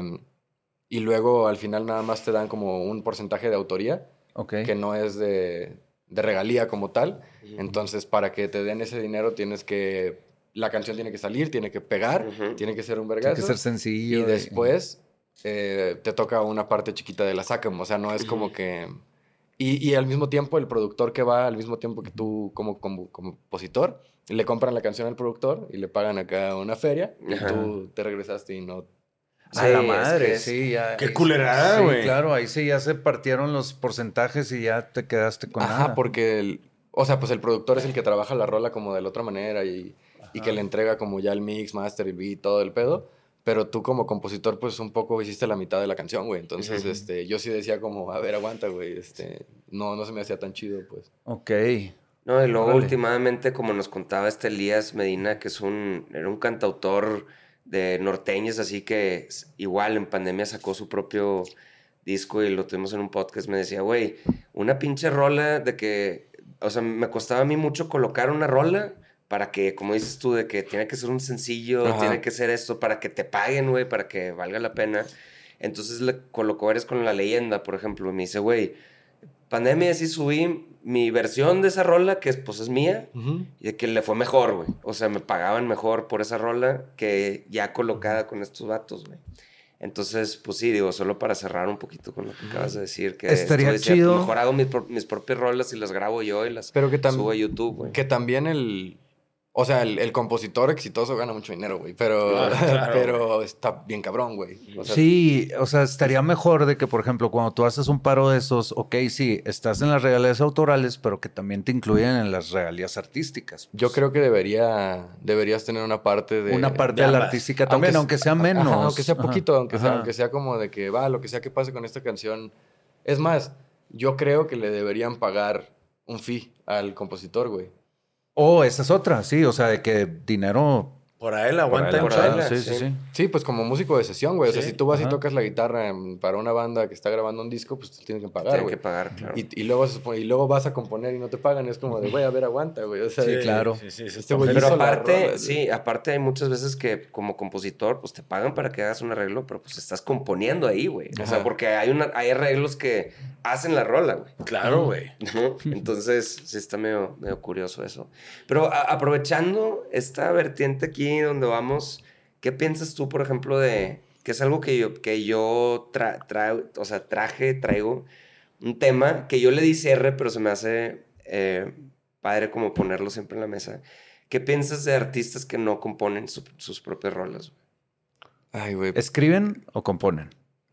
y luego al final nada más te dan como un porcentaje de autoría Ok. que no es de, de regalía como tal. Entonces, para que te den ese dinero tienes que... La canción tiene que salir, tiene que pegar, Ujú. tiene que ser un Tiene vergazo. que ser sencillo. Y después eh, te toca una parte chiquita de la SACAM. O sea, no es como que... Y, y al mismo tiempo, el productor que va, al mismo tiempo que tú como, como compositor, le compran la canción al productor y le pagan acá una feria y Ajá. tú te regresaste y no... A Sí, la es madre, que es- sí. Ya, Qué ahí sí- culerada, sí, güey. claro, ahí sí ya se partieron los porcentajes y ya te quedaste con Ajá, nada. porque... El, o sea, pues el productor es el que trabaja la rola como de la otra manera y, y que le entrega como ya el mix, master, el beat, todo el pedo. Pero tú como compositor, pues un poco hiciste la mitad de la canción, güey. Entonces, Ujú. este, yo sí decía como, a ver, aguanta, güey. Este, no, no se me hacía tan chido, pues. Ok. No, y luego Órale. últimamente, como nos contaba este Elías Medina, que es un, era un cantautor de norteños, así que s- igual en pandemia sacó su propio disco y lo tuvimos en un podcast, me decía, güey, una pinche rola de que, o sea, me costaba a mí mucho colocar una rola para que, como dices tú, de que tiene que ser un sencillo, Ajá. tiene que ser esto, para que te paguen, güey, para que valga la pena. Entonces le colocó Eres con la leyenda, por ejemplo, y me dice, güey, pandemia sí subí mi versión de esa rola, que es, pues es mía, y de que le fue mejor, güey. O sea, me pagaban mejor por esa rola que ya colocada con estos vatos, güey. Entonces, pues sí, digo, solo para cerrar un poquito con lo que acabas de decir, que Estaría esto decía, chido. pues, mejor hago mis, pro- mis propias rolas y las grabo yo y las Pero que, tam- subo a YouTube, güey. que también el... O sea, el, el compositor exitoso gana mucho dinero, güey. Pero, Ah, claro, pero está bien cabrón, güey. O sea, Sí, o sea, estaría mejor de que, por ejemplo, cuando tú haces un paro de esos, ok, sí, estás en las regalías autorales, pero que también te incluyen en las regalías artísticas. yo creo que debería, deberías tener una parte de... Una parte de de la ambas. artística también, aunque, s- sea menos. ajá, aunque sea Ajá, poquito, aunque sea, ajá. aunque sea como de que va, lo que sea que pase con esta canción. Es más, yo creo que le deberían pagar un fee al compositor, güey. Oh, esa es otra, sí, o sea, de que dinero... Por ahí por la aguanta ahí en la- por ahí chinga. la- sí, sí, sí. sí. Sí, pues como músico de sesión, güey. O sea, Sí, si tú vas ajá. y tocas la guitarra en- para una banda que está grabando un disco, pues te tienen que pagar, Tienen güey. que pagar, claro. Y, y luego, se supone- y luego vas a componer y no te pagan. Es como de, güey, a ver, aguanta, güey. O sea, Sí, de que- claro. Sí, sí, sí, Este está güey feo. Pero hizo la aparte, rola, sí, aparte hay muchas veces que como compositor, pues te pagan para que hagas un arreglo, pero pues estás componiendo ahí, güey. O sea, Ajá. porque hay, una, hay arreglos que hacen la rola, güey. Claro, güey. ¿No? Entonces, sí está medio, medio curioso eso. Pero a- aprovechando esta vertiente aquí donde vamos, ¿qué piensas tú, por ejemplo, de que es algo que yo, que yo tra, tra- o sea, traje, traigo un tema que yo le di cierre, pero se me hace eh, padre como ponerlo siempre en la mesa? ¿Qué piensas de artistas que no componen su- sus propias rolas? Ay, güey. ¿Escriben o componen?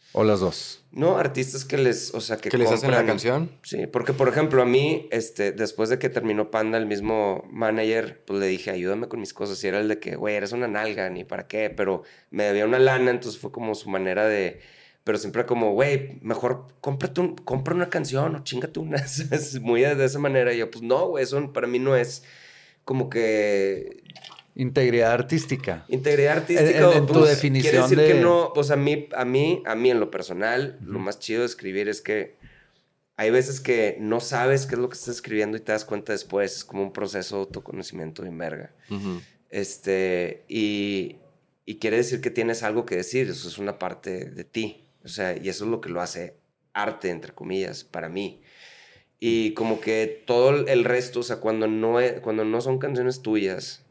¿O las dos? No, artistas que les, o sea, que ¿Que les hacen la canción? Sí, porque por ejemplo a mí, este, después de que terminó Panda, el mismo manager, pues le dije, ayúdame con mis cosas. Y era el de que, güey, eres una nalga, ni para qué. Pero me debía una lana, entonces fue como su manera de... Pero siempre como, güey, mejor cómprate un, compra una canción o chingate una. Es muy de esa manera. Y yo, pues no, güey, eso para mí no es como que... Integridad artística. Integridad artística. En, en, en pues, tu definición quiere decir de... que no, pues a mí, a mí, a mí en lo personal, uh-huh. lo más chido de escribir es que hay veces que no sabes qué es lo que estás escribiendo y te das cuenta después. Es como un proceso de autoconocimiento bien verga. Uh-huh. Este, y, y quiere decir que tienes algo que decir. Eso es una parte de ti. O sea, y eso es lo que lo hace arte, entre comillas, para mí. Y como que todo el resto, o sea, cuando no, es, cuando no son canciones tuyas,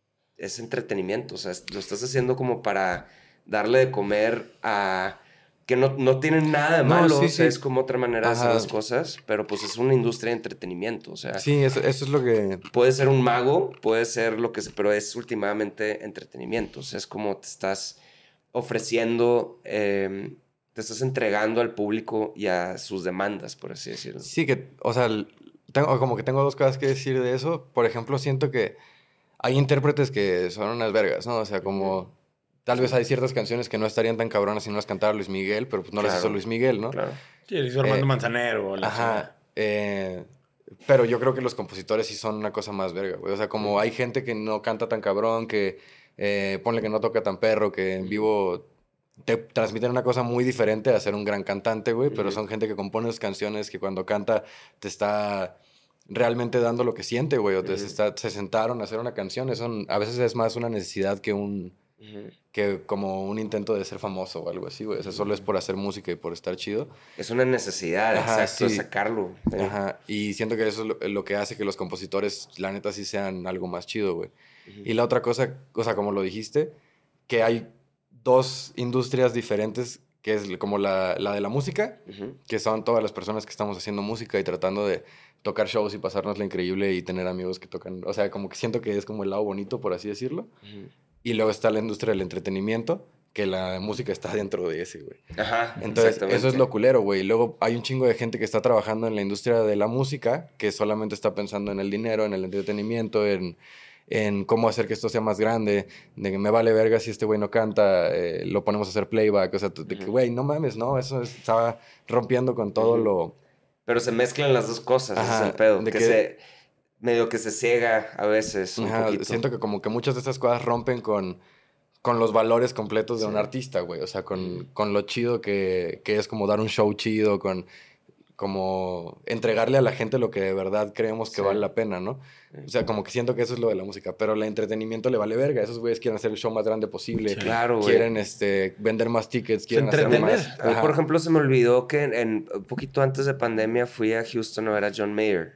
es entretenimiento. O sea, lo estás haciendo como para darle de comer a... que no, no tienen nada de malo. No, sí, o sea, sí. Es como otra manera Ajá. de hacer las cosas, pero pues es una industria de entretenimiento. O sea... Sí, eso, eso es lo que... Puede ser un mago, puede ser lo que sea, pero es últimamente entretenimiento. O sea, es como te estás ofreciendo... Eh, te estás entregando al público y a sus demandas, por así decirlo. Sí, que, o sea, tengo, como que tengo dos cosas que decir de eso. Por ejemplo, siento que hay intérpretes que son unas vergas, ¿no? O sea, como... Uh-huh. Tal vez hay ciertas canciones que no estarían tan cabronas si no las cantara Luis Miguel, pero pues no claro. las hizo Luis Miguel, ¿no? Claro. Sí, le hizo Armando eh, Manzanero. La ajá. Eh, pero yo creo que los compositores sí son una cosa más verga, güey. O sea, como uh-huh. hay gente que no canta tan cabrón, que eh, ponle que no toca tan perro, que en vivo... te transmiten una cosa muy diferente a ser un gran cantante, güey, uh-huh. pero son gente que compone sus canciones que cuando canta te está realmente dando lo que siente, güey, o te uh-huh. se, está, se sentaron a hacer una canción. Eso a veces es más una necesidad que un... Uh-huh. que como un intento de ser famoso o algo así, güey. O sea, solo es por hacer música y por estar chido. Es una necesidad, Ajá, exacto, sí. sacarlo. Sí. Ajá, y siento que eso es lo, lo que hace que los compositores, la neta, sí sean algo más chido, güey. Uh-huh. Y la otra cosa, o sea, como lo dijiste, que hay dos industrias diferentes, que es como la, la de la música, uh-huh. que son todas las personas que estamos haciendo música y tratando de tocar shows y pasárnosla increíble y tener amigos que tocan. O sea, como que siento que es como el lado bonito, por así decirlo. Uh-huh. Y luego está la industria del entretenimiento, que la música está dentro de ese, güey. Ajá, Entonces, eso es lo culero, güey. Y luego hay un chingo de gente que está trabajando en la industria de la música, que solamente está pensando en el dinero, en el entretenimiento, en... en cómo hacer que esto sea más grande, de que me vale verga si este güey no canta, eh, lo ponemos a hacer playback, o sea, de que, güey, no mames, no, eso estaba rompiendo con todo uh-huh. lo... Pero se mezclan las dos cosas, Ajá, ese es el pedo, de que, que se... medio que se ciega a veces un Ajá, poquito. Siento que como que muchas de estas cosas rompen con, con los valores completos de sí. un artista, güey, o sea, con, uh-huh. con lo chido que, que es como dar un show chido, con... como entregarle a la gente lo que de verdad creemos que sí. vale la pena, ¿no? O sea, como que siento que eso es lo de la música, pero el entretenimiento le vale verga. Esos güeyes quieren hacer el show más grande posible. Sí. Claro, güey. Quieren este, vender más tickets, quieren hacer más... Ajá. Por ejemplo, se me olvidó que en, en, un poquito antes de pandemia fui a Houston a ver a John Mayer.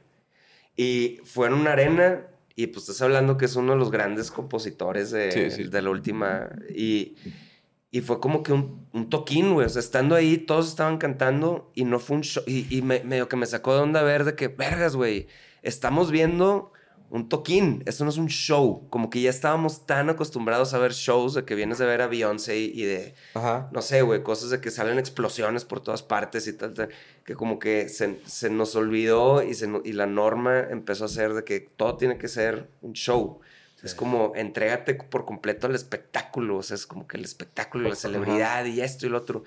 Y fue en una arena y pues estás hablando que es uno de los grandes compositores de, sí, sí. de la última... Y... Y fue como que un, un toquín, güey. O sea, estando ahí, todos estaban cantando y no fue un show. Y, y me, medio que me sacó de onda ver de que, vergas, güey, estamos viendo un toquín. Esto no es un show. Como que ya estábamos tan acostumbrados a ver shows de que vienes de ver a Beyoncé y, y de, Ajá. no sé, güey, cosas de que salen explosiones por todas partes y tal, tal. Que como que se, se nos olvidó y, se, y la norma empezó a ser de que todo tiene que ser un show. Es como, entrégate por completo al espectáculo. O sea, es como que el espectáculo, la celebridad y esto y lo otro.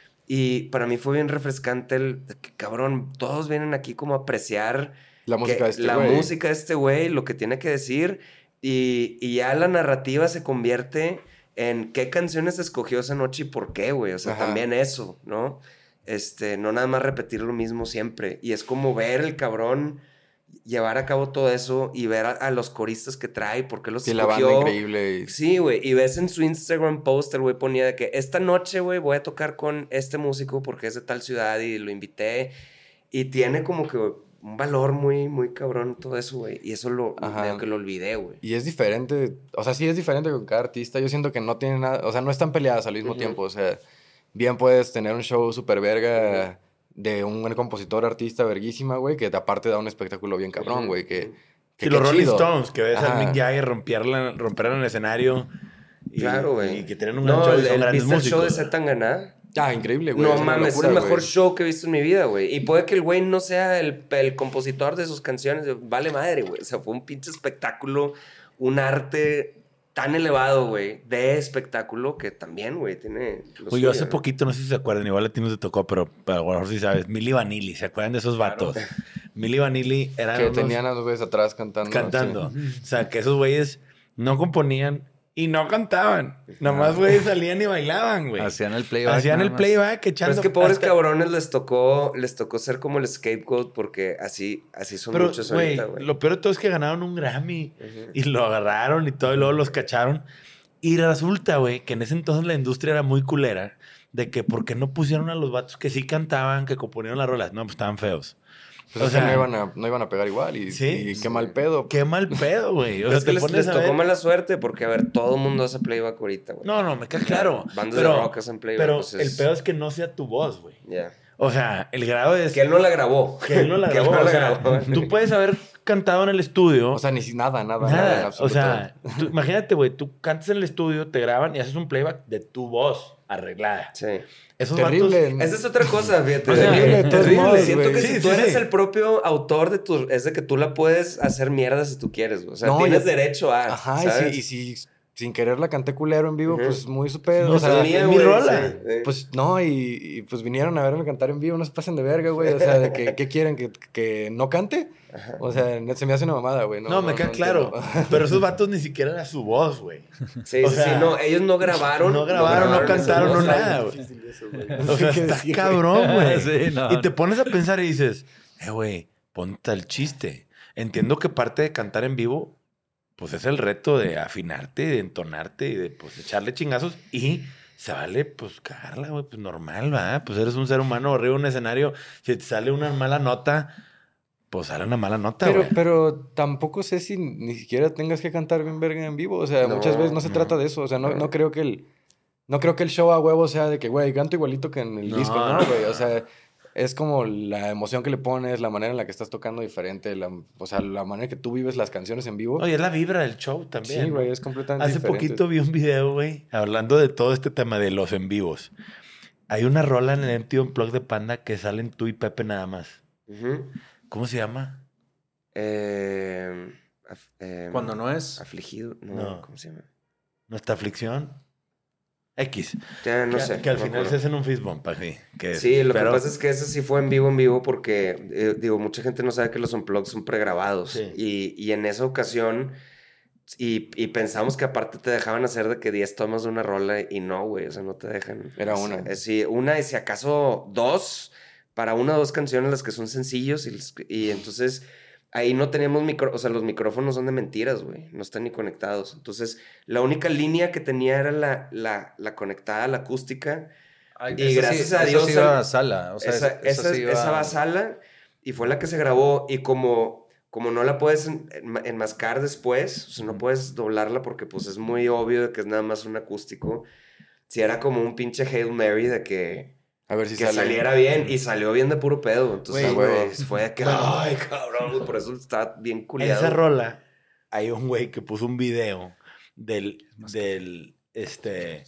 Y para mí fue bien refrescante el... Que, cabrón, todos vienen aquí como a apreciar... La música de este La güey. música de este güey, lo que tiene que decir. Y, y ya la narrativa se convierte en qué canciones escogió esa noche y por qué, güey. O sea, Ajá. también eso, ¿no? Este, no nada más repetir lo mismo siempre. Y es como ver el cabrón... llevar a cabo todo eso y ver a, a los coristas que trae, por qué los sí, escogió. La banda increíble. Y... Sí, güey. Y ves en su Instagram post, el güey ponía de que esta noche, güey, voy a tocar con este músico porque es de tal ciudad y lo invité. Y tiene como que un valor muy, muy cabrón todo eso, güey. Y eso lo, medio que lo olvidé, güey. Y es diferente. O sea, sí es diferente con cada artista. Yo siento que no tiene nada... O sea, no están peleadas al mismo uh-huh. tiempo. O sea, bien puedes tener un show súper verga... Uh-huh. de un compositor, artista verguísima, güey, que aparte da un espectáculo bien cabrón, güey, que... que sí, los Rolling Stones, que ves Ajá. a Mick Jagger romper en el escenario. Y, claro, güey. Y que tienen un no, gran show el, y son el, grandes ¿viste músicos? el show de Zetangana? Ah, increíble, güey. No es una mames, locura, es el mejor güey. show que he visto en mi vida, güey. Y puede que el güey no sea el, el compositor de sus canciones. Vale madre, güey. O sea, fue un pinche espectáculo, un arte tan elevado, güey, de espectáculo que también, güey, tiene... Pues yo hace poquito, no sé si se acuerdan, igual a ti no te tocó, pero, pero a lo mejor sí sabes, Milli Vanilli, ¿se acuerdan de esos vatos? Milli Vanilli eran Que unos- tenían a los güeyes atrás cantando. cantando. sí. O sea, que esos güeyes no componían y no cantaban. Nomás, güey, salían y bailaban, güey. Hacían el playback. Hacían nada el más. playback Pero echando... es que pobres hasta- cabrones les tocó, les tocó ser como el scapegoat porque así, así son Pero, muchos güey, ahorita, güey. lo peor de todo es que ganaron un Grammy Ujú. y lo agarraron y todo, y luego los cacharon. Y resulta, güey, que en ese entonces la industria era muy culera de que ¿por qué no pusieron a los vatos que sí cantaban, que componieron las rolas? No, pues estaban feos. Pues O es que sea, no iban, a, no iban a pegar igual. Y, Sí. y qué mal pedo. Qué mal pedo, güey. O Pero sea, es que te les, pones les a tocó ver- mala suerte porque, a ver, todo el mundo hace playback ahorita, güey. No, no, me queda claro. Bandas pero, de rock hacen playback. Pero pues, el es- pedo es que no sea tu voz, güey. Ya. O sea, el grado es... Que él no la grabó. que él no la Que él grabó. no o la sea, grabó. tú puedes haber cantado en el estudio... O sea, ni si nada, nada, nada. en Nada, o absoluto. sea, tú- imagínate, güey, tú cantas en el estudio, te graban y haces un playback de tu voz arreglada. Sí. Esos Terrible. vatos- Esa es otra cosa, fíjate. O sea, terrible, de todos terrible. modos, Siento güey. que Sí, si tú sí, eres sí. el propio autor de tu... Es de que tú la puedes hacer mierda si tú quieres, güey. O sea, No, tienes yo- derecho a... Ajá, ¿sabes? y si, y si sin querer la canté culero en vivo, Ujú. pues muy su pedo. No, o sea, es mía, es mi güey, rola. sí, sí. pues no, y, y, pues vinieron a verme cantar en vivo, no se pasen de verga, güey. O sea, de que ¿qué quieren? ¿Que, que no cante? O sea, se me hace una mamada, güey. No, No, me no, queda no claro. entiendo. Pero esos vatos ni siquiera era su voz, güey. Sí, O sí, sea, sí. No, ellos no grabaron. no grabaron, no cantaron, eso, no está nada, bien güey. difícil eso, güey. O sea, está cabrón, güey. Sí, no. Y te pones a pensar y dices, eh, güey, ponte el chiste. Entiendo que parte de cantar en vivo, pues es el reto de afinarte, de entonarte y de pues echarle chingazos. Y se vale, pues, cagarla, güey, pues normal, ¿verdad? Pues eres un ser humano arriba de un escenario. Si te sale una mala nota, pues sale una mala nota, Pero, güey. pero tampoco sé si ni siquiera tengas que cantar bien verga en vivo. O sea, No, muchas veces no se no. trata de eso. O sea, no, No. no creo que el... No creo que el show a huevo sea de que, güey, canto igualito que en el No, disco. no. No, güey. O sea, es como la emoción que le pones, la manera en la que estás tocando diferente. La, o sea, la manera que tú vives las canciones en vivo. Oye, es la vibra del show también. sí, ¿no? güey, es completamente Hace diferente. poquito vi un video, güey, hablando de todo este tema de los en vivos. Hay una rola en el M T V Unplugged de Panda que salen tú y Pepe nada más. Ujú. ¿Cómo se llama? Eh, af- eh, Cuando no es. Afligido. No, No. ¿cómo se llama? Nuestra aflicción. X. Ya no que, sé. que al no me final se acuerdo. hacen un fist bump, así. Que, Sí, lo pero- que pasa es que ese sí fue en vivo, en vivo, porque, eh, digo, mucha gente no sabe que los unplugged son pregrabados. Sí. Y, y en esa ocasión, y, y pensamos que aparte te dejaban hacer de que diez tomas de una rola, y no, güey, o sea, no te dejan. Era O sea, una. eh, sí, una y si acaso dos, para una o dos canciones las que son sencillos, y, les- y entonces... Ahí no teníamos micro... O sea, los micrófonos son de mentiras, güey. No están ni conectados. Entonces, la única línea que tenía era la, la, la conectada a la acústica. Ay, Y esa gracias sí- a esa Dios sí iba al- a sala. O sea, esa, esa, esa, sí iba- esa va a sala y fue la que se grabó. Y como, como no la puedes en- enma- enmascar después, o sea, no puedes doblarla porque pues es muy obvio de que es nada más un acústico. Si era como un pinche Hail Mary de que... A ver si que sale. saliera bien y salió bien de puro pedo. Entonces, Güey, güey, huevo. fue de que, ay, cabrón, güey, por eso está bien culiado. Esa rola, hay un güey que puso un video del, del, este,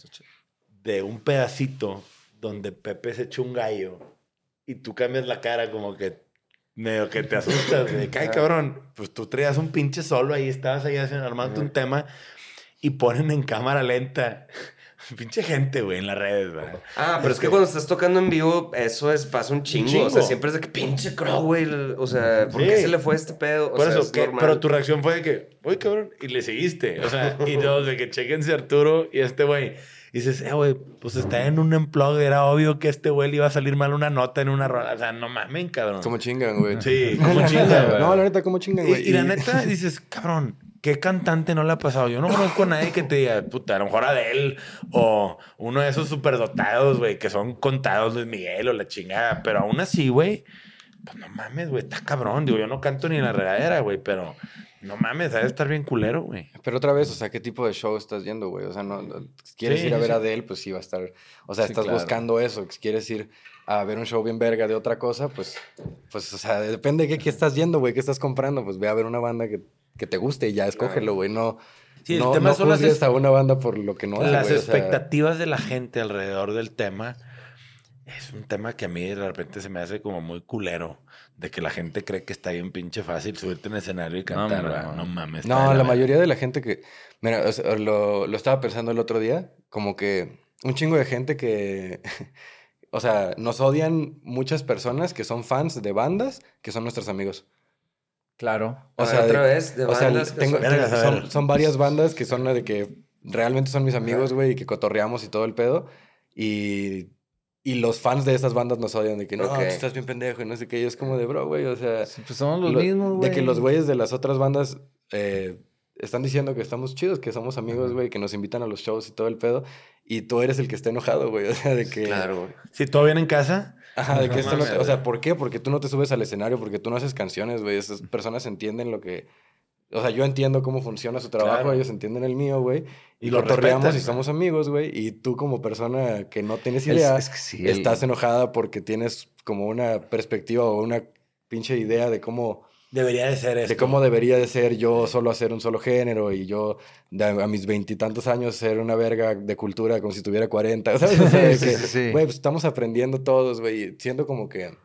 de un pedacito donde Pepe se echó un gallo y tú cambias la cara como que medio que te asustas, de que, ay, cabrón, pues tú traías un pinche solo ahí, estabas ahí haciendo, armando un tema y ponen en cámara lenta. Pinche gente, güey, en las redes, güey. Ah, pero es que cuando estás tocando en vivo, eso es, pasa un chingo. chingo. O sea, siempre es de que pinche crow, güey. O sea, ¿por Sí. qué se le fue este pedo? O Por sea, eso, es que- normal. pero tu reacción fue de que, uy, cabrón, y le seguiste. O sea, y todos de que chequense Arturo y este güey. Y dices, eh, güey, pues está en un unplug. Era obvio que este güey le iba a salir mal una nota en una rola. O sea, no mamen, cabrón. Como chingan, güey. Sí, No, como la chingan, neta, güey. No, la neta, como chingan, Y, güey. y la neta dices, cabrón, ¿qué cantante no le ha pasado? Yo no conozco a nadie que te diga, puta, a lo mejor Adele o uno de esos superdotados, güey, que son contados Luis Miguel o la chingada. Pero aún así, güey, pues no mames, güey, está cabrón. Digo, yo no canto ni en la regadera, güey, pero no mames, debe estar bien culero, güey. Pero otra vez, o sea, ¿qué tipo de show estás yendo, güey? O sea, no, no- ¿quieres Sí, ir a ver sí. a Adele? Pues sí va a estar... O sea, Sí, estás claro. buscando eso. ¿Quieres ir a ver un show bien verga de otra cosa? Pues, pues o sea, depende de qué, qué estás yendo, güey. ¿Qué estás comprando? Pues ve a ver una banda que, que te guste y ya escógelo, güey. No, Sí, el no, tema no son las juzgues es- a una banda por lo que no hace, Las güey. O sea, expectativas de la gente alrededor del tema, Es un tema que a mí de repente se me hace como muy culero. De que la gente cree que está bien pinche fácil subirte en el escenario y cantar. No, No, no, no mames. No, está de la, la mayoría de la gente que... Mira, o sea, lo, lo estaba pensando el otro día, como que un chingo de gente que... O sea, nos odian muchas personas que son fans de bandas que son nuestros amigos. Claro. O A ver, sea, otra de- vez, de o sea, bandas que tengo, son- tengo- Vergas, a ver. son, son varias bandas que son la de que realmente son mis amigos, güey, y que cotorreamos y todo el pedo. Y, y los fans de esas bandas nos odian de que no, Ok. tú estás bien pendejo y no sé qué. Y es como de bro, güey, o sea... Sí, pues somos los lo- mismos, güey. De que los güeyes de las otras bandas eh, están diciendo que estamos chidos, que somos amigos, Ajá. güey, que nos invitan a los shows y todo el pedo. Y tú eres el que está enojado, güey. O sea, de que... Claro, güey. Si todo bien en casa. Ajá, de que No esto no mames, te- O sea, güey. ¿por qué? Porque tú no te subes al escenario, porque tú no haces canciones, güey. Esas personas entienden lo que... O sea, yo entiendo cómo funciona su trabajo, Claro. ellos entienden el mío, güey. Y Y lo cotorreamos respetan, y ¿no? somos amigos, güey. Y tú como persona que no tienes Es- idea, es que sí, el- estás enojada porque tienes como una perspectiva o una pinche idea de cómo... Debería de ser esto. De cómo debería de ser yo solo hacer un solo género y yo de a, a mis veintitantos años ser una verga de cultura como si tuviera cuarenta, ¿sabes? O sea, de Sí, que, sí, sí. güey, pues estamos aprendiendo todos, güey, y siendo como que,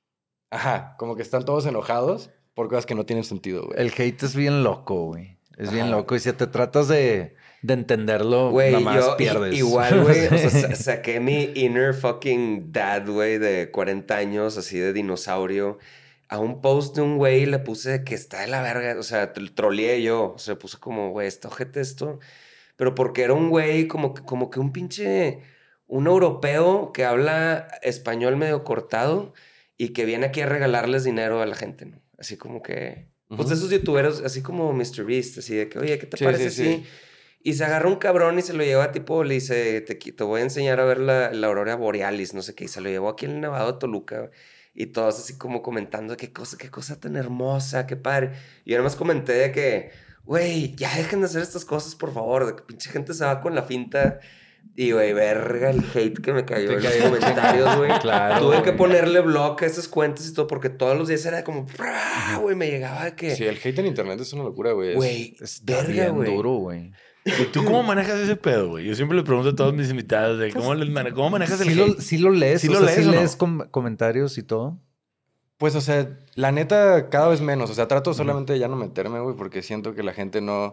ajá, como que están todos enojados por cosas que no tienen sentido, güey. El hate es bien loco, güey. Es bien Ajá. loco. Y si te tratas de, de entenderlo, Güey, nada más yo i- pierdes. igual, güey, o sea, sa- saqué mi inner fucking dad, güey, de cuarenta años, así de dinosaurio. A un post de un güey le puse que está de la verga, o sea, tr- troleé yo, o sea, puse como, güey, está ojete esto. Pero porque era un güey como que, como que un pinche, un europeo que habla español medio cortado y que viene aquí a regalarles dinero a la gente, ¿no? Así como que, pues Ujú. de esos youtuberos, así como míster Beast, así de que, oye, ¿qué te Sí, parece sí, si...? sí. Y se agarra un cabrón y se lo lleva, tipo, le dice, te, qui- te voy a enseñar a ver la, la aurora borealis, no sé qué. Y se lo llevó aquí en el Nevado de Toluca. Y todos así como comentando, qué cosa, qué cosa tan hermosa, qué padre. Y yo nada más comenté de que, güey, ya dejen de hacer estas cosas, por favor. De que pinche gente se va con la finta. Y, güey, verga el hate que me cayó Te en los cayó. comentarios, güey. Claro, Tuve que güey. ponerle bloque a esas cuentas y todo, porque todos los días era como, ¡ah! Güey, me llegaba de que, Sí, el hate en internet es una locura, güey. Es- güey, Está verga, bien güey. duro, güey. ¿Y tú cómo manejas ese pedo, güey? Yo siempre le pregunto a todos mis invitados de cómo, les mane- cómo manejas el ¿Sí lo, hate. sí lo lees? ¿Sí O lo sea, lees ¿sí o no? lees com- comentarios y todo? Pues, o sea, la neta, cada vez menos. O sea, trato solamente de ya no meterme, güey, porque siento que la gente no...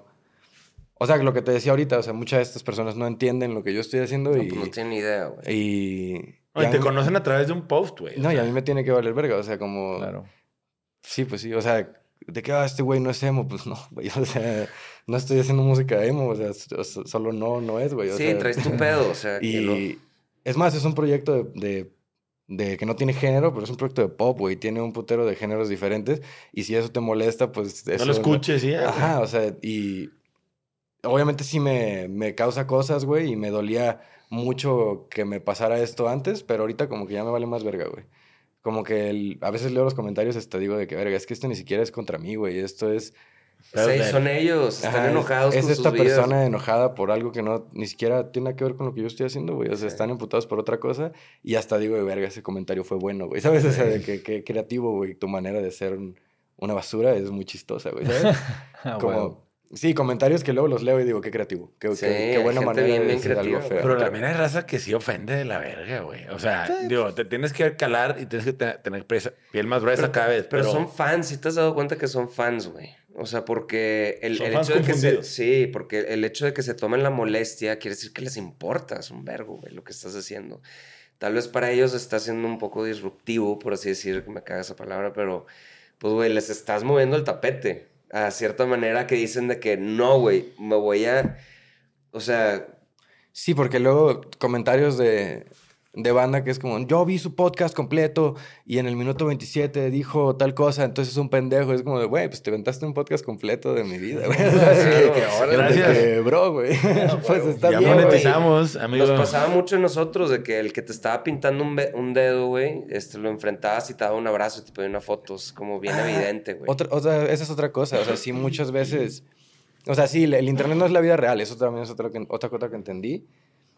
O sea, lo que te decía ahorita, o sea, muchas de estas personas no entienden lo que yo estoy haciendo No, y... pues no tienen ni idea, güey. y, No, y y a te mí- conocen a través de un post, güey. o No, y a sea. mí me tiene que valer verga, o sea, como... Claro. Sí, pues sí, o sea, ¿de qué va este güey? No es emo, pues no, güey, o sea, no estoy haciendo música emo, o sea, so- so- solo no, no es, güey, o Sí, sea... traes tu pedo, o sea, que lo- Y es más, es un proyecto de, de, de que no tiene género, pero es un proyecto de pop, güey, tiene un putero de géneros diferentes, y si eso te molesta, pues eso... No lo escuches, sí. ya, Ajá, o sea, y obviamente sí me, me causa cosas, güey, y me dolía mucho que me pasara esto antes, pero ahorita como que ya me vale más verga, güey. Como que el- a veces leo los comentarios y hasta digo de que, verga, es que esto ni siquiera es contra mí, güey, esto es... Pero Sí, de- son ellos, están Ajá, enojados es con esta sus vidas. persona enojada por algo que no ni siquiera tiene nada que ver con lo que yo estoy haciendo, güey. O sea, Sí. están emputados por otra cosa y hasta digo, de verga, ese comentario fue bueno, güey. ¿Sabes? O sea, de que, que creativo, güey. Tu manera de ser un- una basura es muy chistosa, güey. ¿Sabes? Ah, Como, huevo. sí, comentarios que luego los leo y digo, qué creativo. Qué, Sí, qué- qué hay buena gente manera bien, de bien decir algo creativa, feo. güey. Pero también hay raza que sí ofende de la verga, güey. O sea, digo, te tienes que calar y tienes que te- tener presa- piel más gruesa Pero, cada vez. pero Pero, son fans, ¿sí te has dado cuenta que son fans, güey? O sea, porque el, Son el fans hecho de que se... confundidos. Sí, porque el hecho de que se tomen la molestia quiere decir que les importa, es un vergo, güey, lo que estás haciendo. Tal vez para ellos está siendo un poco disruptivo, por así decir, que me caga esa palabra, pero pues, güey, les estás moviendo el tapete. A cierta manera que dicen de que no, güey, me voy a... O sea, Sí, porque luego comentarios de, de banda que es como, yo vi su podcast completo y en el minuto veintisiete dijo tal cosa, entonces es un pendejo. Es como de, güey, pues te inventaste un podcast completo de mi vida, güey. O sea, Sí, de de que, que, órale, de gracias. que, bro, güey. Pues está ya bien, güey. monetizamos, amigos. nos pasaba mucho en nosotros de que el que te estaba pintando un, be- un dedo, güey, este, lo enfrentabas y te daba un abrazo y te pedía una foto. Es como bien Ah, evidente, güey. Otra, otra, esa es otra cosa. O sea, sí, muchas veces. O sea, sí, el internet no es la vida real. Eso también es otra, que- otra cosa que entendí.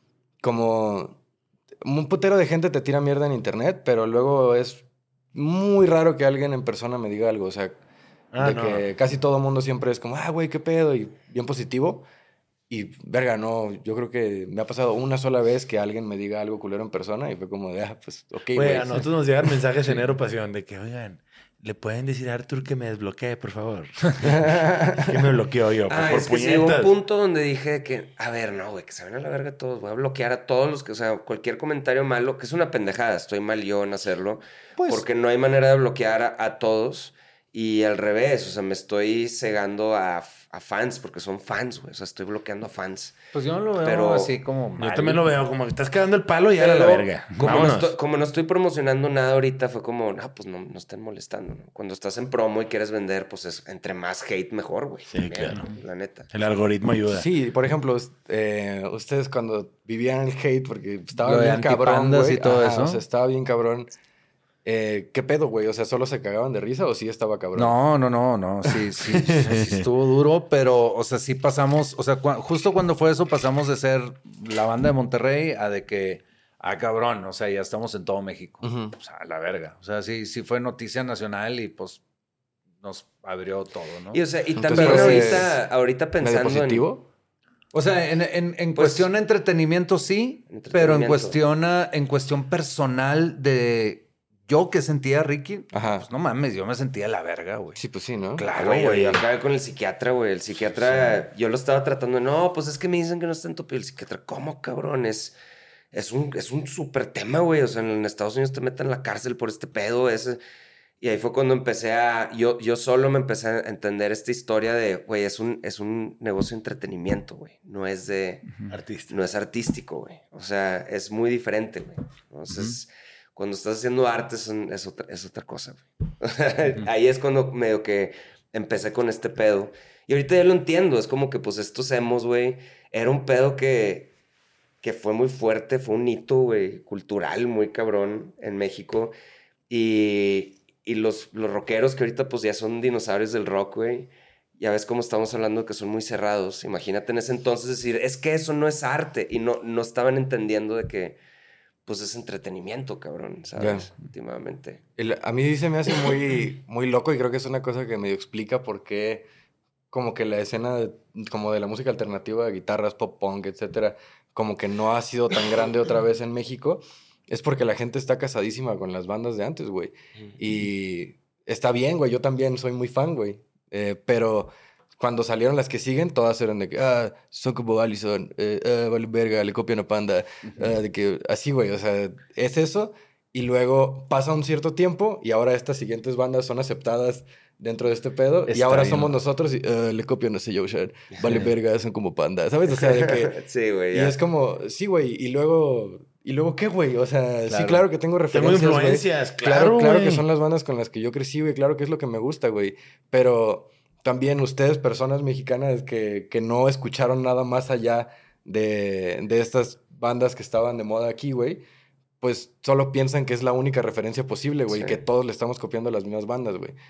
Como un putero de gente te tira mierda en internet, pero luego es muy raro que alguien en persona me diga algo. O sea, Ah, de no. que casi todo el mundo siempre es como, ah, güey, qué pedo, y bien positivo. Y, verga, no, yo creo que me ha pasado una sola vez que alguien me diga algo culero en persona y fue como de, ah, pues, ok, Güey, güey. a nosotros nos llegan mensajes en Nero Pasión de que, oigan, ¿le pueden decir a Arthur que me desbloquee, por favor? Que me bloqueó yo, pues, Ah, por es que sí, llegó un puñetas. punto donde dije que, a ver, no, güey, que se van a la verga todos. Voy a bloquear a todos los que, o sea, cualquier comentario malo, que es una pendejada, estoy mal yo en hacerlo, Pues- porque no hay manera de bloquear a, a todos. Y al revés, o sea, me estoy cegando a, a fans, porque son fans, güey. O sea, estoy bloqueando a fans. Pues yo no lo veo Pero- así como Yo mal. también lo veo como que estás cagando el palo y ya a la Pero verga. Como no, Vámonos. estoy, como no estoy promocionando nada ahorita, fue como, no, pues no, no estén molestando, ¿no? Cuando estás en promo y quieres vender, pues es entre más hate, mejor, güey. Sí, También, claro. La neta. El algoritmo ayuda. Sí, por ejemplo, us- eh, ustedes cuando vivían el hate, porque estaba Lo de bien cabrón, antipandas güey. y todo Ajá, eso. O sea, estaba bien cabrón. Eh, ¿Qué pedo, güey? O sea, ¿solo se cagaban de risa o sí estaba cabrón? No, no, no, no. Sí, sí, o sea, sí estuvo duro, pero, o sea, sí pasamos, o sea, cua- justo cuando fue eso, pasamos de ser la banda de Monterrey a de que, ah, cabrón, o sea, ya estamos en todo México. Ujú. O sea, a la verga. O sea, sí, sí fue noticia nacional y pues nos abrió todo, ¿no? Y, o sea, y Entonces, también ¿fue ahorita, ahorita ¿Medio pensando en... positivo? O sea, en, en- en Pues- cuestión de entretenimiento sí, Entretenimiento. pero en cuestión, a- en cuestión personal de yo que sentía Ricky, Ajá. pues no mames, yo me sentía la verga, güey. Sí, pues sí, ¿no? Claro, Güey, güey. yo acabé con el psiquiatra, güey. El psiquiatra, yo lo estaba tratando. No, pues es que me dicen que no está en tu piel. El psiquiatra, ¿cómo, cabrón? Es, es un, es un súper tema, güey. O sea, en Estados Unidos te meten en la cárcel por este pedo. Ese. Y ahí fue cuando empecé a... Yo, yo solo me empecé a entender esta historia de, güey, es un, es un negocio de entretenimiento, güey. No es de... Artista. No es artístico, güey. O sea, es muy diferente, güey. Entonces, cuando estás haciendo arte es, un- es, otra, es otra cosa, güey. Ahí es cuando medio que empecé con este pedo. Y ahorita ya lo entiendo. Es como que, pues, estos emos, güey, era un pedo que, que fue muy fuerte. Fue un hito, güey, cultural muy cabrón en México. Y, y los, los rockeros que ahorita, pues, ya son dinosaurios del rock, güey. Ya ves cómo estamos hablando que son muy cerrados. Imagínate en ese entonces decir, es que eso no es arte. Y no, no estaban entendiendo de que, pues, es entretenimiento, cabrón, ¿sabes? Ya. Últimamente. El- a mí se me hace muy, muy loco y creo que es una cosa que medio explica por qué como que la escena de, como de la música alternativa, de guitarras, pop punk, etcétera, como que no ha sido tan grande otra vez en México. Es porque la gente está casadísima con las bandas de antes, güey. Y está bien, güey. Yo también soy muy fan, güey. Eh, pero cuando salieron las que siguen, todas eran de que, ah, son como Allison, eh, ah, vale verga, le copian a Panda. ah, de que, así, güey. O sea, es eso. Y luego pasa un cierto tiempo y ahora estas siguientes bandas son aceptadas dentro de este pedo. y Está ahora bien, somos ¿no? nosotros y ah, le copian a ese Ocean. Vale verga, son como Panda. ¿Sabes? O sea, de que... Sí, güey. Y ya. es como, sí, güey. Y luego... ¿Y luego qué, güey? O sea, sí, Claro. claro que tengo Tengo referencias, güey. influencias, Claro, claro, claro que güey. son las bandas con las que yo crecí, güey. Claro que es lo que me gusta, güey. Pero también ustedes, personas mexicanas que, que no escucharon nada más allá de, de estas bandas que estaban de moda aquí, güey, pues solo piensan que es la única referencia posible, güey. Sí. Que todos le estamos copiando a las mismas bandas, güey.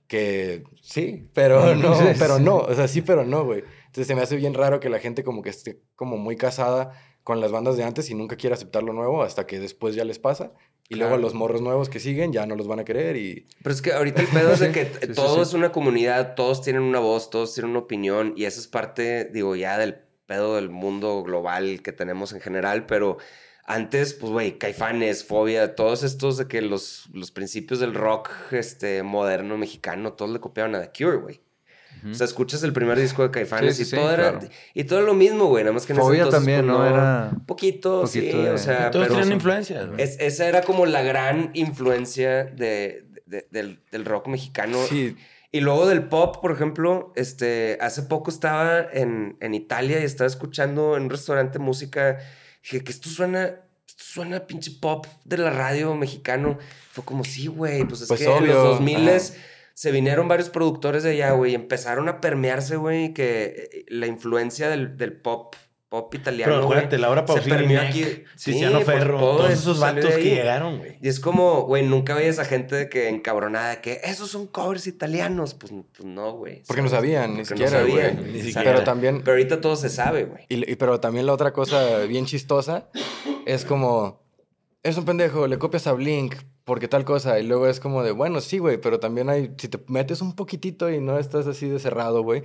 Que sí, pero no, Sí, pero sí. no. O sea, sí, pero no, güey. Entonces se me hace bien raro que la gente como que esté como muy casada con las bandas de antes y nunca quiere aceptar lo nuevo hasta que después ya les pasa. Y luego Claro. los morros nuevos que siguen ya no los van a querer y... Pero es que ahorita el pedo es de que sí, todo sí. es una comunidad, todos tienen una voz, todos tienen una opinión y eso es parte, digo, ya del pedo del mundo global que tenemos en general, pero antes, pues, güey, Caifanes, Fobia, todos estos de que los, los principios del rock este, moderno mexicano, todos le copiaban a The Cure, güey. O sea, escuchas el primer disco de Caifanes Sí, sí, y todo sí, era... claro. Y todo lo mismo, güey, nada más que en ese Fobia entonces, también, pues, ¿no? Era Poquito, sí, poquito de- o sea, Todos pero... tienen influencias, güey. Es- esa era como la gran influencia de, de- del, del rock mexicano. Sí, Y luego del pop, por ejemplo, este, hace poco estaba en, en Italia y estaba escuchando en un restaurante música. Dije, que esto suena, esto suena a pinche pop de la radio mexicano. Fue como, sí, güey, pues es Pues que en obvio, los dos mil ajá. se vinieron varios productores de allá, güey, y empezaron a permearse, güey, que eh, la influencia del, del pop, pop italiano, Pero acuérdate, güey, Laura se Pausini, permeó Nick, aquí. Tiziano Sí, pues, Ferro, todo todos eso esos salió vatos de que ahí. llegaron, güey. Y es como, güey, nunca veías a gente de que encabronada, de que esos son covers italianos. Pues, pues no, güey. porque no ¿sabes? sabían, ni Porque siquiera, no sabían. güey. Ni Exacto. siquiera. Pero también... Pero ahorita todo se sabe, güey. Y, y- pero también la otra cosa bien chistosa es como, es un pendejo, le copias a Blink porque tal cosa. Y luego es como de, bueno, sí, güey, pero también hay, si te metes un poquitito y no estás así de cerrado, güey,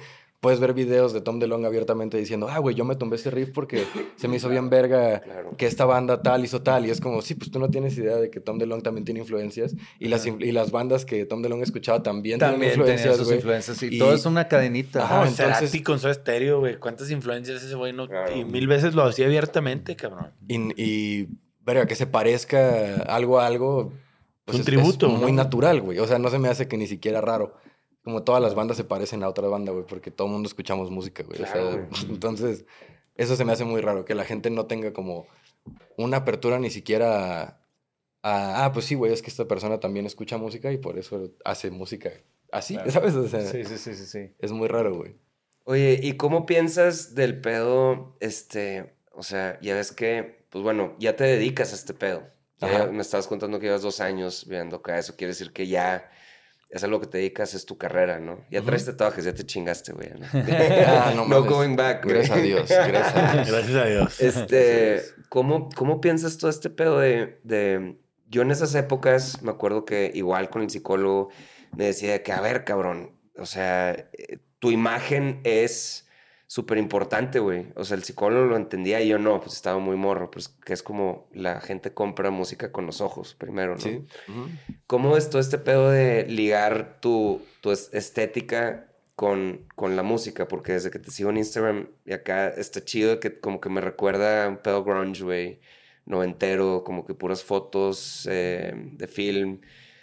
puedes ver videos de Tom DeLonge abiertamente diciendo, ah, güey, yo me tumbé este riff porque se me hizo bien verga Claro. que esta banda tal hizo tal. Y es como, sí, pues tú no tienes idea de que Tom DeLonge también tiene influencias. Y, las, y las bandas que Tom DeLonge escuchaba también, También tienen influencias, tenía sus güey. influencias. Y, Y- todo es una cadenita. Ajá, No, entonces- Cerati con Soda Stereo, güey. ¿Cuántas influencias ese güey no? Claro. Y mil veces lo hacía abiertamente, cabrón. Y, y, verga, que se parezca algo a algo. Pues Un es, tributo, es muy ¿no? natural, güey. O sea, no se me hace que ni siquiera raro. Como todas las bandas se parecen a otra banda, güey, porque todo el mundo escuchamos música, güey. Claro, o sea, güey. entonces, eso se me hace muy raro, que la gente no tenga como una apertura ni siquiera a, a, ah, pues sí, güey, es que esta persona también escucha música y por eso hace música así, Claro. ¿sabes? O sea, Sí, sí, sí, sí, sí. es muy raro, güey. Oye, ¿y cómo piensas del pedo, este, o sea, ya ves que, pues bueno, ya te dedicas a este pedo? Ya Ajá. me estabas contando que llevas dos años viendo acá, eso quiere decir que ya es a lo que te dedicas, es tu carrera, ¿no? Ya Ujú. traes tatuajes, ya te chingaste, güey, ¿no? Ah, no no mames. going back, güey. Gracias a Dios, gracias a Dios. Gracias a Dios. Este, ¿cómo, cómo piensas todo este pedo de, de... Yo en esas épocas me acuerdo que igual con el psicólogo me decía que, a ver, cabrón, o sea, eh, tu imagen es súper importante, güey. O sea, el psicólogo lo entendía y yo no, pues estaba muy morro, pues que es como la gente compra música con los ojos primero, ¿no? Sí. Ujú. ¿Cómo es todo este pedo de ligar tu, tu es- estética con, con la música? Porque desde que te sigo en Instagram y acá está chido que como que me recuerda a un pedo grunge, güey, noventero, como que puras fotos eh, de film.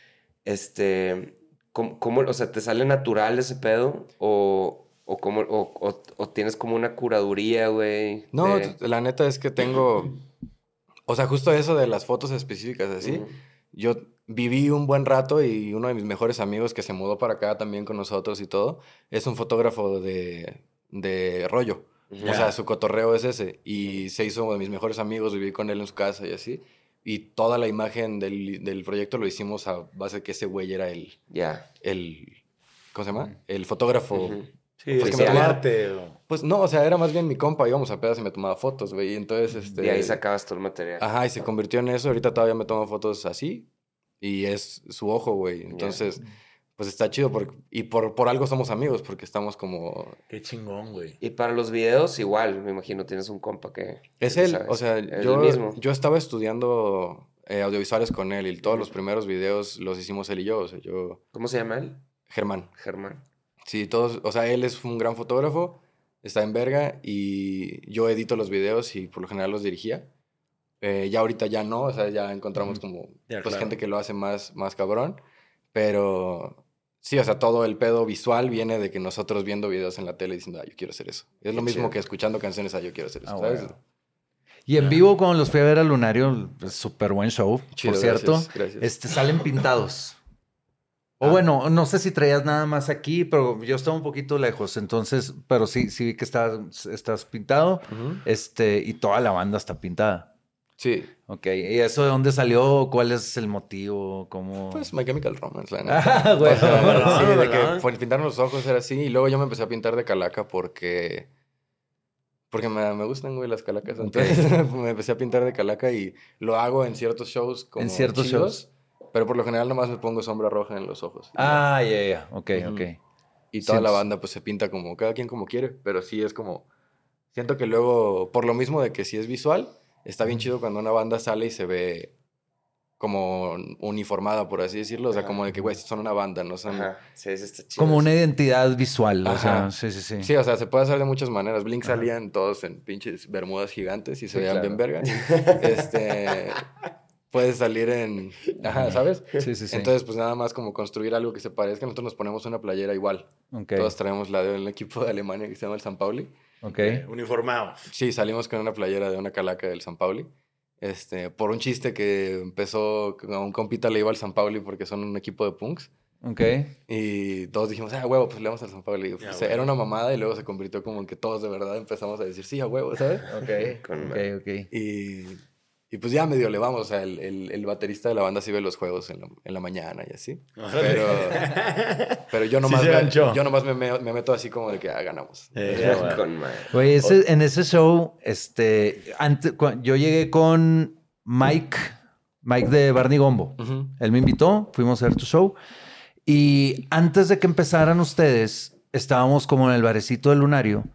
Este, ¿cómo, cómo, o sea, te sale natural ese pedo? ¿O, o, cómo, o, o, o tienes como una curaduría, güey? No, de- la neta es que tengo, o sea, justo eso de las fotos específicas así. Ujú. Yo viví un buen rato y uno de mis mejores amigos que se mudó para acá también con nosotros y todo, es un fotógrafo de, de rollo. Ujú. O sea, su cotorreo es ese. Y se hizo uno de mis mejores amigos, viví con él en su casa y así. Y toda la imagen del, del proyecto lo hicimos a base de que ese güey era el, Ya. el ¿cómo se llama? El fotógrafo. Ujú. Sí, Pues es que me que tomaba- arte. o- Pues no, o sea, era más bien mi compa, íbamos a pedas y me tomaba fotos, güey. Y entonces, este... Y ahí sacabas todo el material. Ajá, y se convirtió en eso. Ahorita todavía me tomo fotos así. Y es su ojo, güey. Entonces, pues está chido. Por, y por, por algo somos amigos, porque estamos como... Qué chingón, güey. Y para los videos, igual, me imagino, tienes un compa que... Es que él, sabes. o sea, Es yo, el mismo. yo estaba estudiando eh, audiovisuales con él y todos los primeros videos los hicimos él y yo. O sea, yo... ¿Cómo se llama él? Germán. Germán. Sí, todos... O sea, él es un gran fotógrafo, está en verga y yo edito los videos y por lo general los dirigía. Eh, ya ahorita ya no, o sea, ya encontramos como Ya, pues claro. gente que lo hace más, más cabrón, pero sí, o sea, todo el pedo visual viene de que nosotros viendo videos en la tele diciendo, ah, yo quiero hacer eso. Es lo Qué mismo chido. que escuchando canciones, ah, yo quiero hacer eso, Ah, ¿sabes? bueno. Y en vivo, cuando los fui a ver al Lunario, pues, súper buen show, Chido, por cierto. gracias, gracias. Este, salen pintados. O Ah. bueno, no sé si traías nada más aquí, pero yo estaba un poquito lejos, entonces, pero sí, sí vi que estás, estás pintado, Ujú. este, y toda la banda está pintada. Sí, Ok, ¿y eso de dónde salió? ¿Cuál es el motivo? ¿Cómo? pues My Chemical Romance, la neta. Ah, güey. O sea, ¿verdad? sí, de ¿verdad? que por pintarnos los ojos era así y luego yo me empecé a pintar de calaca porque... Porque me, me gustan, güey, las calacas. Ok. Entonces me empecé a pintar de calaca y lo hago en ciertos shows como En ciertos chidos, pero por lo general nomás me pongo sombra roja en los ojos. y ya. Ah, ya, ya, ok, Ujú. ok. Y toda Sí, la sí. banda pues se pinta como, cada quien como quiere, pero sí es como... Siento que luego, por lo mismo de que sí es visual, está bien chido cuando una banda sale y se ve como uniformada, por así decirlo. O sea, Ajá. como de que, güey, son una banda, no son... Ajá. Sí, ese está chido. Como una identidad visual, o Ajá. sea, sí, sí, sí. Sí, o sea, se puede hacer de muchas maneras. Blink Ajá. salían todos en pinches bermudas gigantes y se Sí, veían claro. bien verga. Este... Puedes salir en... Ajá, ¿sabes? Sí, sí, sí. Entonces, pues nada más como construir algo que se parezca. Nosotros nos ponemos una playera igual. Ok, Todos traemos la del equipo de Alemania que se llama el San Pauli. ok. Eh, uniformados. Sí, salimos con una playera de una calaca del San Pauli. Este, por un chiste que empezó, a un compita le iba al San Pauli porque son un equipo de punks. Ok. Y todos dijimos, ah, huevo, pues le vamos al San Pauli. Y, pues, Ya, era huevo. una mamada y luego se convirtió como en que todos de verdad empezamos a decir, sí, a huevo, ¿sabes? Ok, Con ok, madre. ok. Y, y pues ya medio le vamos. O sea, el, el, el baterista de la banda sí ve los juegos en la, en la mañana y así. Pero, pero yo Sí nomás, se me, ganchó. yo nomás me, me, me meto así como de que, ah, ganamos. Eh, Ya, bueno. Con madre. Güey, ese- en ese show, este, antes, cua- yo llegué con Mike, Mike de Barney Gombo. Ujú. Él me invitó, fuimos a ver tu show. Y antes de que empezaran ustedes, estábamos como en el barecito del Lunario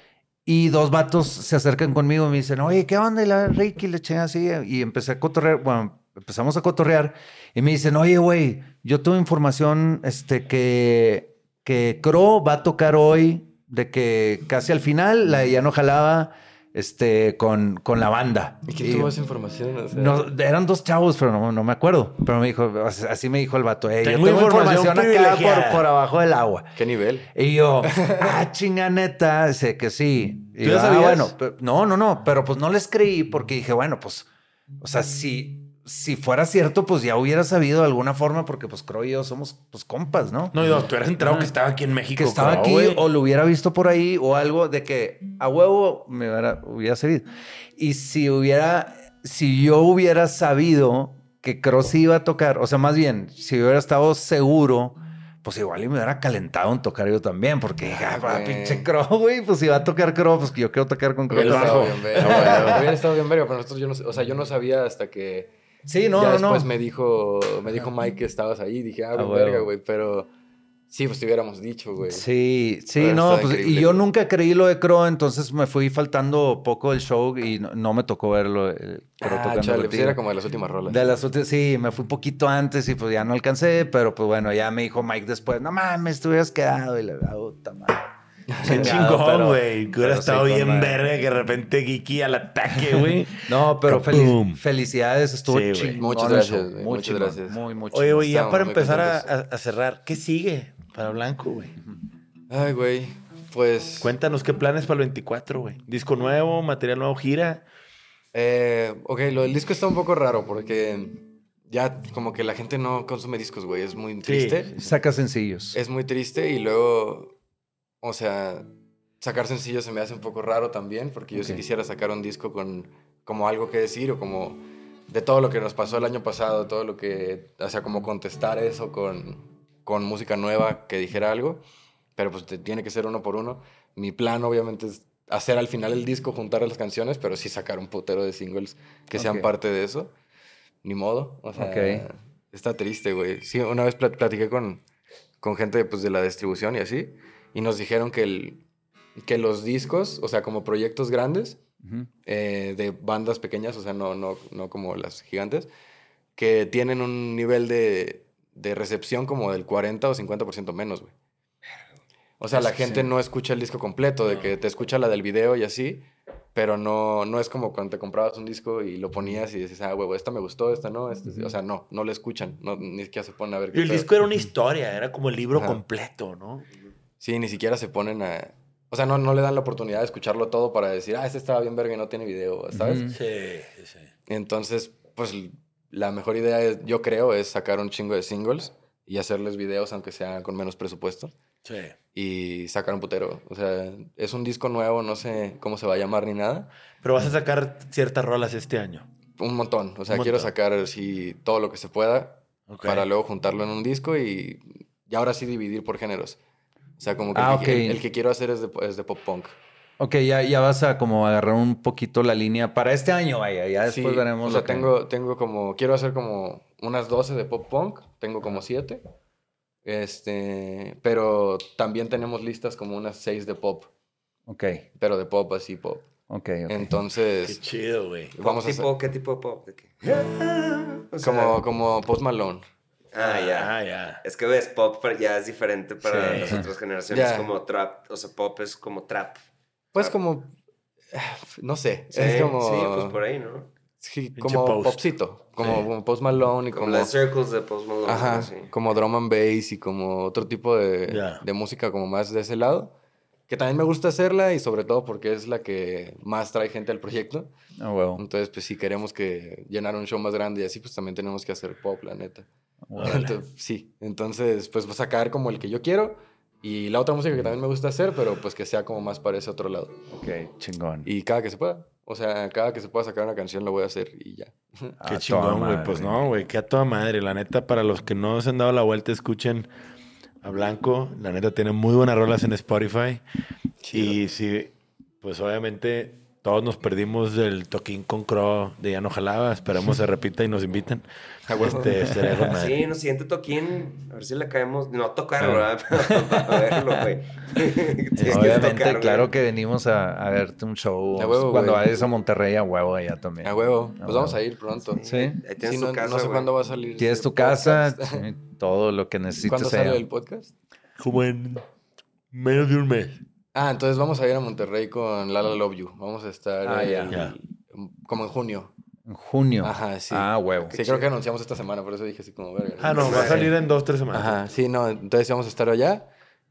y dos vatos se acercan conmigo y me dicen, oye, ¿qué onda? Y la Ricky le eché así y empecé a cotorrear, bueno, empezamos a cotorrear y me dicen, oye, güey, yo tengo información este, que, que Crow va a tocar hoy, de que casi al final la de Ya No Jalaba este, con, con la banda. ¿Y quién tuvo esa información? O sea... no, eran dos chavos, pero no, no me acuerdo. Pero me dijo, así me dijo el vato, hey, tengo, yo tengo información, información acá por, por abajo del agua. ¿Qué nivel? Y yo, ah, chinga neta, dice que sí. Y ¿Tú yo, ya ah, sabías? bueno, pero, no, no, no, pero pues no les creí porque dije, bueno, pues, o sea, si... Si fuera cierto, pues ya hubiera sabido de alguna forma, porque pues Crow y yo somos pues compas, ¿no? No, yo, tú eras enterado que estaba aquí en México. Que estaba Crow, aquí güey. o lo hubiera visto por ahí o algo de que a huevo me hubiera, hubiera sabido. Y si hubiera, si yo hubiera sabido que Crow sí iba a tocar, o sea, más bien, si hubiera estado seguro, pues igual y me hubiera calentado en tocar yo también, porque dije, ah, güey. pinche Crow, güey, pues si va a tocar Crow, pues que yo quiero tocar con Crow. Hubiera estado bajo. bien verga. Hubiera estado bien verga, pero nosotros yo no, o sea, yo no sabía hasta que Sí, no, ya no, después no. me dijo, me dijo Mike que estabas ahí. Dije, ah, Ah, bien huevo. verga, güey. Pero sí, pues te hubiéramos dicho, güey. Sí, sí, Pero no, está pues, y increíble, yo güey. nunca creí lo de Crow, entonces me fui faltando poco del show y no, no me tocó verlo. El Crow Ah, tocando chale, pues contigo. era como de las últimas rolas. De las últimas, sí, me fui poquito antes y pues ya no alcancé, pero pues bueno, ya me dijo Mike después, no mames, te hubieras quedado y le digo, puta madre. Qué Chingado, chingón, pero- güey. Que hubiera pero estado sí, con bien madre. verga que de repente Kiki al ataque, güey. No, pero Kaboom. felici- felicidades, estuvo Sí, güey. chingón. Muchas el gracias, show, güey, muy muchas chingón, gracias. Muy, muy Oye, chingón. güey, ya Estamos para muy empezar a, contentos. a- a cerrar, ¿qué sigue para Blanco, güey? Ay, güey. Pues. Cuéntanos qué planes para el veinticuatro, güey. Disco nuevo, material nuevo, gira. Eh, ok, lo del disco está un poco raro porque ya como que la gente no consume discos, güey. Es muy triste. Saca sencillos. Es muy triste y luego, o sea, sacar sencillos se me hace un poco raro también porque yo sí Ok. quisiera sacar un disco con como algo que decir o como de todo lo que nos pasó el año pasado, todo lo que, o sea, como contestar eso con, con música nueva que dijera algo, pero pues te, tiene que ser uno por uno. Mi plan obviamente es hacer al final el disco, juntar las canciones, pero sí sacar un putero de singles que sean Ok. parte de eso. Ni modo, o sea, Ok. está triste, güey. Sí, una vez plat- platiqué con, con gente pues, de la distribución y así, y nos dijeron que, el, que los discos, o sea, como proyectos grandes, Ujú. eh, de bandas pequeñas, o sea, no, no, no como las gigantes, que tienen un nivel de, de recepción como del cuarenta o cincuenta por ciento menos, güey. O sea, la Sí. gente no escucha el disco completo, de que te escucha la del video y así, pero no, no es como cuando te comprabas un disco y lo ponías y dices, ah, huevo, esta me gustó, esta no, este, sí". O sea, no, no lo escuchan, no, ni siquiera se ponen a ver Y el pedo. disco era una historia, era como el libro Ajá. completo, ¿no? Sí, ni siquiera se ponen a... O sea, no, no le dan la oportunidad de escucharlo todo para decir, ah, este estaba bien verga y no tiene video, ¿sabes? Ujú. Sí, sí. Entonces, pues la mejor idea, es, yo creo, es sacar un chingo de singles y hacerles videos, aunque sea con menos presupuesto, Sí. y sacar un putero. O sea, es un disco nuevo, no sé cómo se va a llamar ni nada. Pero vas a sacar ciertas rolas este año. Un montón. O sea, Un quiero montón. sacar así todo lo que se pueda Ok. para luego juntarlo en un disco y, y ahora sí dividir por géneros. O sea, como que, Ah, el, que- ok. el, el que quiero hacer es de, es de pop punk. Ok, ya, ya vas a como agarrar un poquito la línea para este año, vaya. Ya después Sí, veremos. o sea, lo que- tengo, tengo como... Quiero hacer como unas doce de pop punk. Tengo como siete. Este... Pero también tenemos listas como unas seis de pop. Ok, Pero de pop así, pop. ok, ok. Qué Entonces... chido, güey. Vamos a tipo, hacer... ¿Qué tipo de pop? ¿De qué? O sea, Como, como Post Malone. Ah, ya. Ah, ya. Es que ves, pop pero ya es diferente para Sí. las otras generaciones. Ya. Es como trap. O sea, pop es como trap. Pues Ah. como... No sé. Sí, es como... sí, pues por ahí, ¿no? Sí, Pinche como Post. popcito. Como, Sí. como Post Malone y Como, como... las circles de Post Malone. Ajá, así. como drum and bass y como otro tipo de, Ya. de música como más de ese lado. Que también me gusta hacerla y sobre todo porque es la que más trae gente al proyecto. Ah, huevo. Entonces, pues si queremos que llenar un show más grande y así, pues también tenemos que hacer pop, la neta. Órale. Entonces, sí, entonces pues voy a sacar como el que yo quiero y la otra música que también me gusta hacer, pero pues que sea como más para ese otro lado. Ok, chingón. Y cada que se pueda. O sea, cada que se pueda sacar una canción lo voy a hacer y ya. Qué A toda chingón, güey. madre. Pues no, güey. Que a toda madre. La neta, para los que no se han dado la vuelta, escuchen a Blanco. La neta, tiene muy buenas rolas en Spotify. Chido. Y sí, pues obviamente todos nos perdimos del toquín con Crow de Ya No Jalaba. Esperamos se repita y nos inviten. Ah, bueno. Este, sería con madre. Sí, nos siguiente toquín, a ver si le caemos. No tocarlo, ¿verdad? Para verlo, güey. Tienes que Obviamente, tocar, claro güey. que venimos a, a verte un show. A huevo, Cuando güey. vayas a Monterrey, a huevo allá también. A huevo. A Pues huevo. vamos a ir pronto. Sí. Ahí tienes Sí, tu no, casa, no sé güey. cuándo va a salir. Tienes este tu casa, podcast. sí, todo lo que necesites. ¿Cuándo sale allá. el podcast? Como en menos de un mes. Ah, entonces vamos a ir a Monterrey con Lala Love You. Vamos a estar Ah, ya. el- Ya. como en junio. En junio. Ajá, sí. Ah, huevo. Sí, creo que anunciamos esta semana, por eso dije así como verga. Ah, no, va a salir en dos, tres semanas. Ajá, sí, no, entonces vamos a estar allá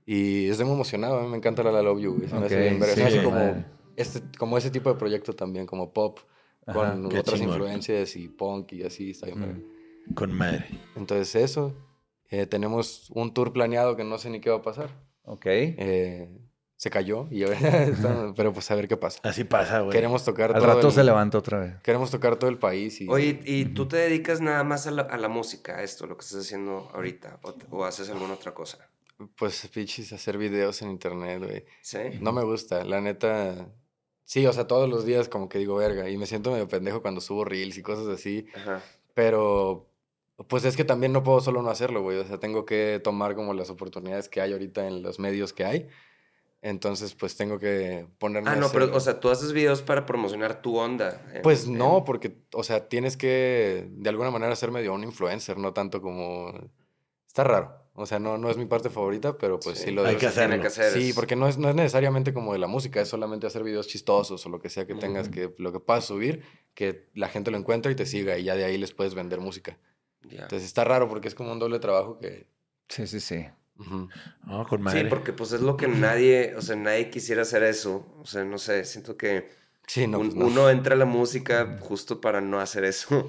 y estoy muy emocionado, a mí me encanta Lala Love You, güey. Se me hace Ok, bien verga. Se me sí, hace como, madre. este, como ese tipo de proyecto también, como pop, Ajá, con qué otras chingón. influencias y punk y así, está bien verga. Con madre. Entonces eso, eh, tenemos un tour planeado que no sé ni qué va a pasar. Ok. Eh, se cayó, y ahora está- pero pues a ver qué pasa. Así pasa, güey. Queremos tocar Al todo rato el, se levanta otra vez. Queremos tocar todo el país y... Oye, ¿y tú te dedicas nada más a la, a la música, a esto, lo que estás haciendo ahorita? ¿O, te- o haces alguna otra cosa? Pues, pinches, hacer videos en internet, güey. ¿Sí? No me gusta, la neta. Sí, o sea, todos los días como que digo verga. Y me siento medio pendejo cuando subo reels y cosas así. Ajá. Pero, pues es que también no puedo solo no hacerlo, güey. O sea, tengo que tomar como las oportunidades que hay ahorita en los medios que hay. Entonces, pues tengo que ponerme Ah, a no, hacer- pero, o sea, tú haces videos para promocionar tu onda. en- Pues en- no, porque, o sea, tienes que de alguna manera ser medio un influencer, no tanto como... Está raro. O sea, no, no es mi parte favorita, pero pues sí, Sí, lo Hay debo que hacer. tiene que hacer. Sí, es- porque no es, no es necesariamente como de la música, es solamente hacer videos chistosos o lo que sea que tengas, Ujú. que lo que puedas subir, que la gente lo encuentre y te siga y ya de ahí les puedes vender música. Ya. Entonces está raro porque es como un doble trabajo que... Sí, sí, sí. Ujú. No, con madre. Sí, porque pues es lo que nadie, o sea, nadie quisiera hacer eso. O sea, no sé, siento que Sí, no, un- pues no. uno entra a la música justo para no hacer eso.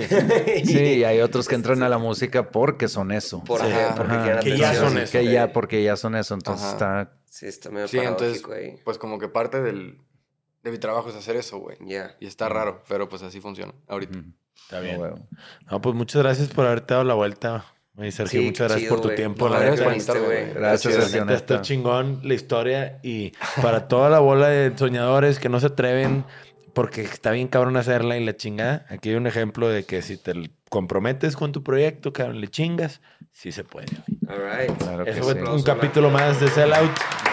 Sí, y hay otros que entran a la música porque son eso. Porque, Ajá. porque Ajá. quieren Que ya atención. son eso. Que ya, porque ya son eso. Entonces Ajá. está... Sí, está medio Sí, entonces, paradójico ahí. pues como que parte del, de mi trabajo es hacer eso, güey. Ya. Y está raro, pero pues así funciona ahorita. Ujú. Está bien. A huevo. No, pues muchas gracias por haberte dado la vuelta. Oye, Sergio, Sí, muchas gracias chido, por tu güey. tiempo. No, la gracias neta. por viniste, invitarme, güey. güey. Gracias, La Sergio, neta, está neta. chingón la historia y para toda la bola de soñadores que no se atreven porque está bien cabrón hacerla y la chingada. Aquí hay un ejemplo de que si te comprometes con tu proyecto, cabrón, le chingas, sí se puede. güey. All right. Claro que Eso fue sí. un capítulo más de Sellout.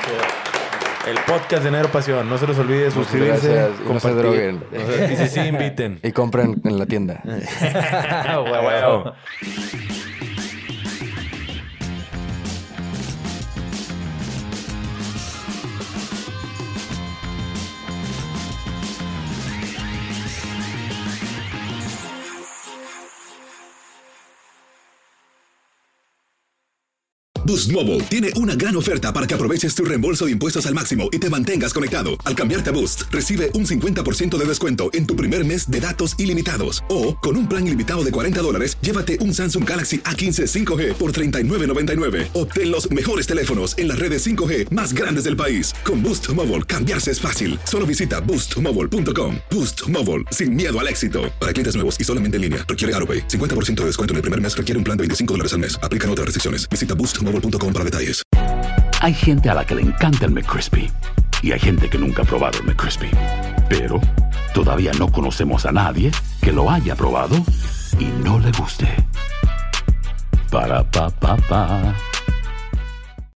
El podcast de Nero Pasión. No se les olvide Muchas suscribirse, gracias. Y no se compartir. droguen. No se- Y si sí, inviten. Y compren en la tienda. A huevo. Boost Mobile tiene una gran oferta para que aproveches tu reembolso de impuestos al máximo y te mantengas conectado. Al cambiarte a Boost, recibe un cincuenta por ciento de descuento en tu primer mes de datos ilimitados. O, con un plan ilimitado de cuarenta dólares, llévate un Samsung Galaxy A quince cinco G por treinta y nueve noventa y nueve. Obtén los mejores teléfonos en las redes cinco G más grandes del país. Con Boost Mobile, cambiarse es fácil. Solo visita boost mobile punto com. Boost Mobile, sin miedo al éxito. Para clientes nuevos y solamente en línea, requiere AutoPay. cincuenta por ciento de descuento en el primer mes requiere un plan de veinticinco dólares al mes. Aplican otras restricciones. Visita boost mobile punto com para detalles. Hay gente a la que le encanta el McCrispy y hay gente que nunca ha probado el McCrispy. Pero todavía no conocemos a nadie que lo haya probado y no le guste. Para pa pa pa.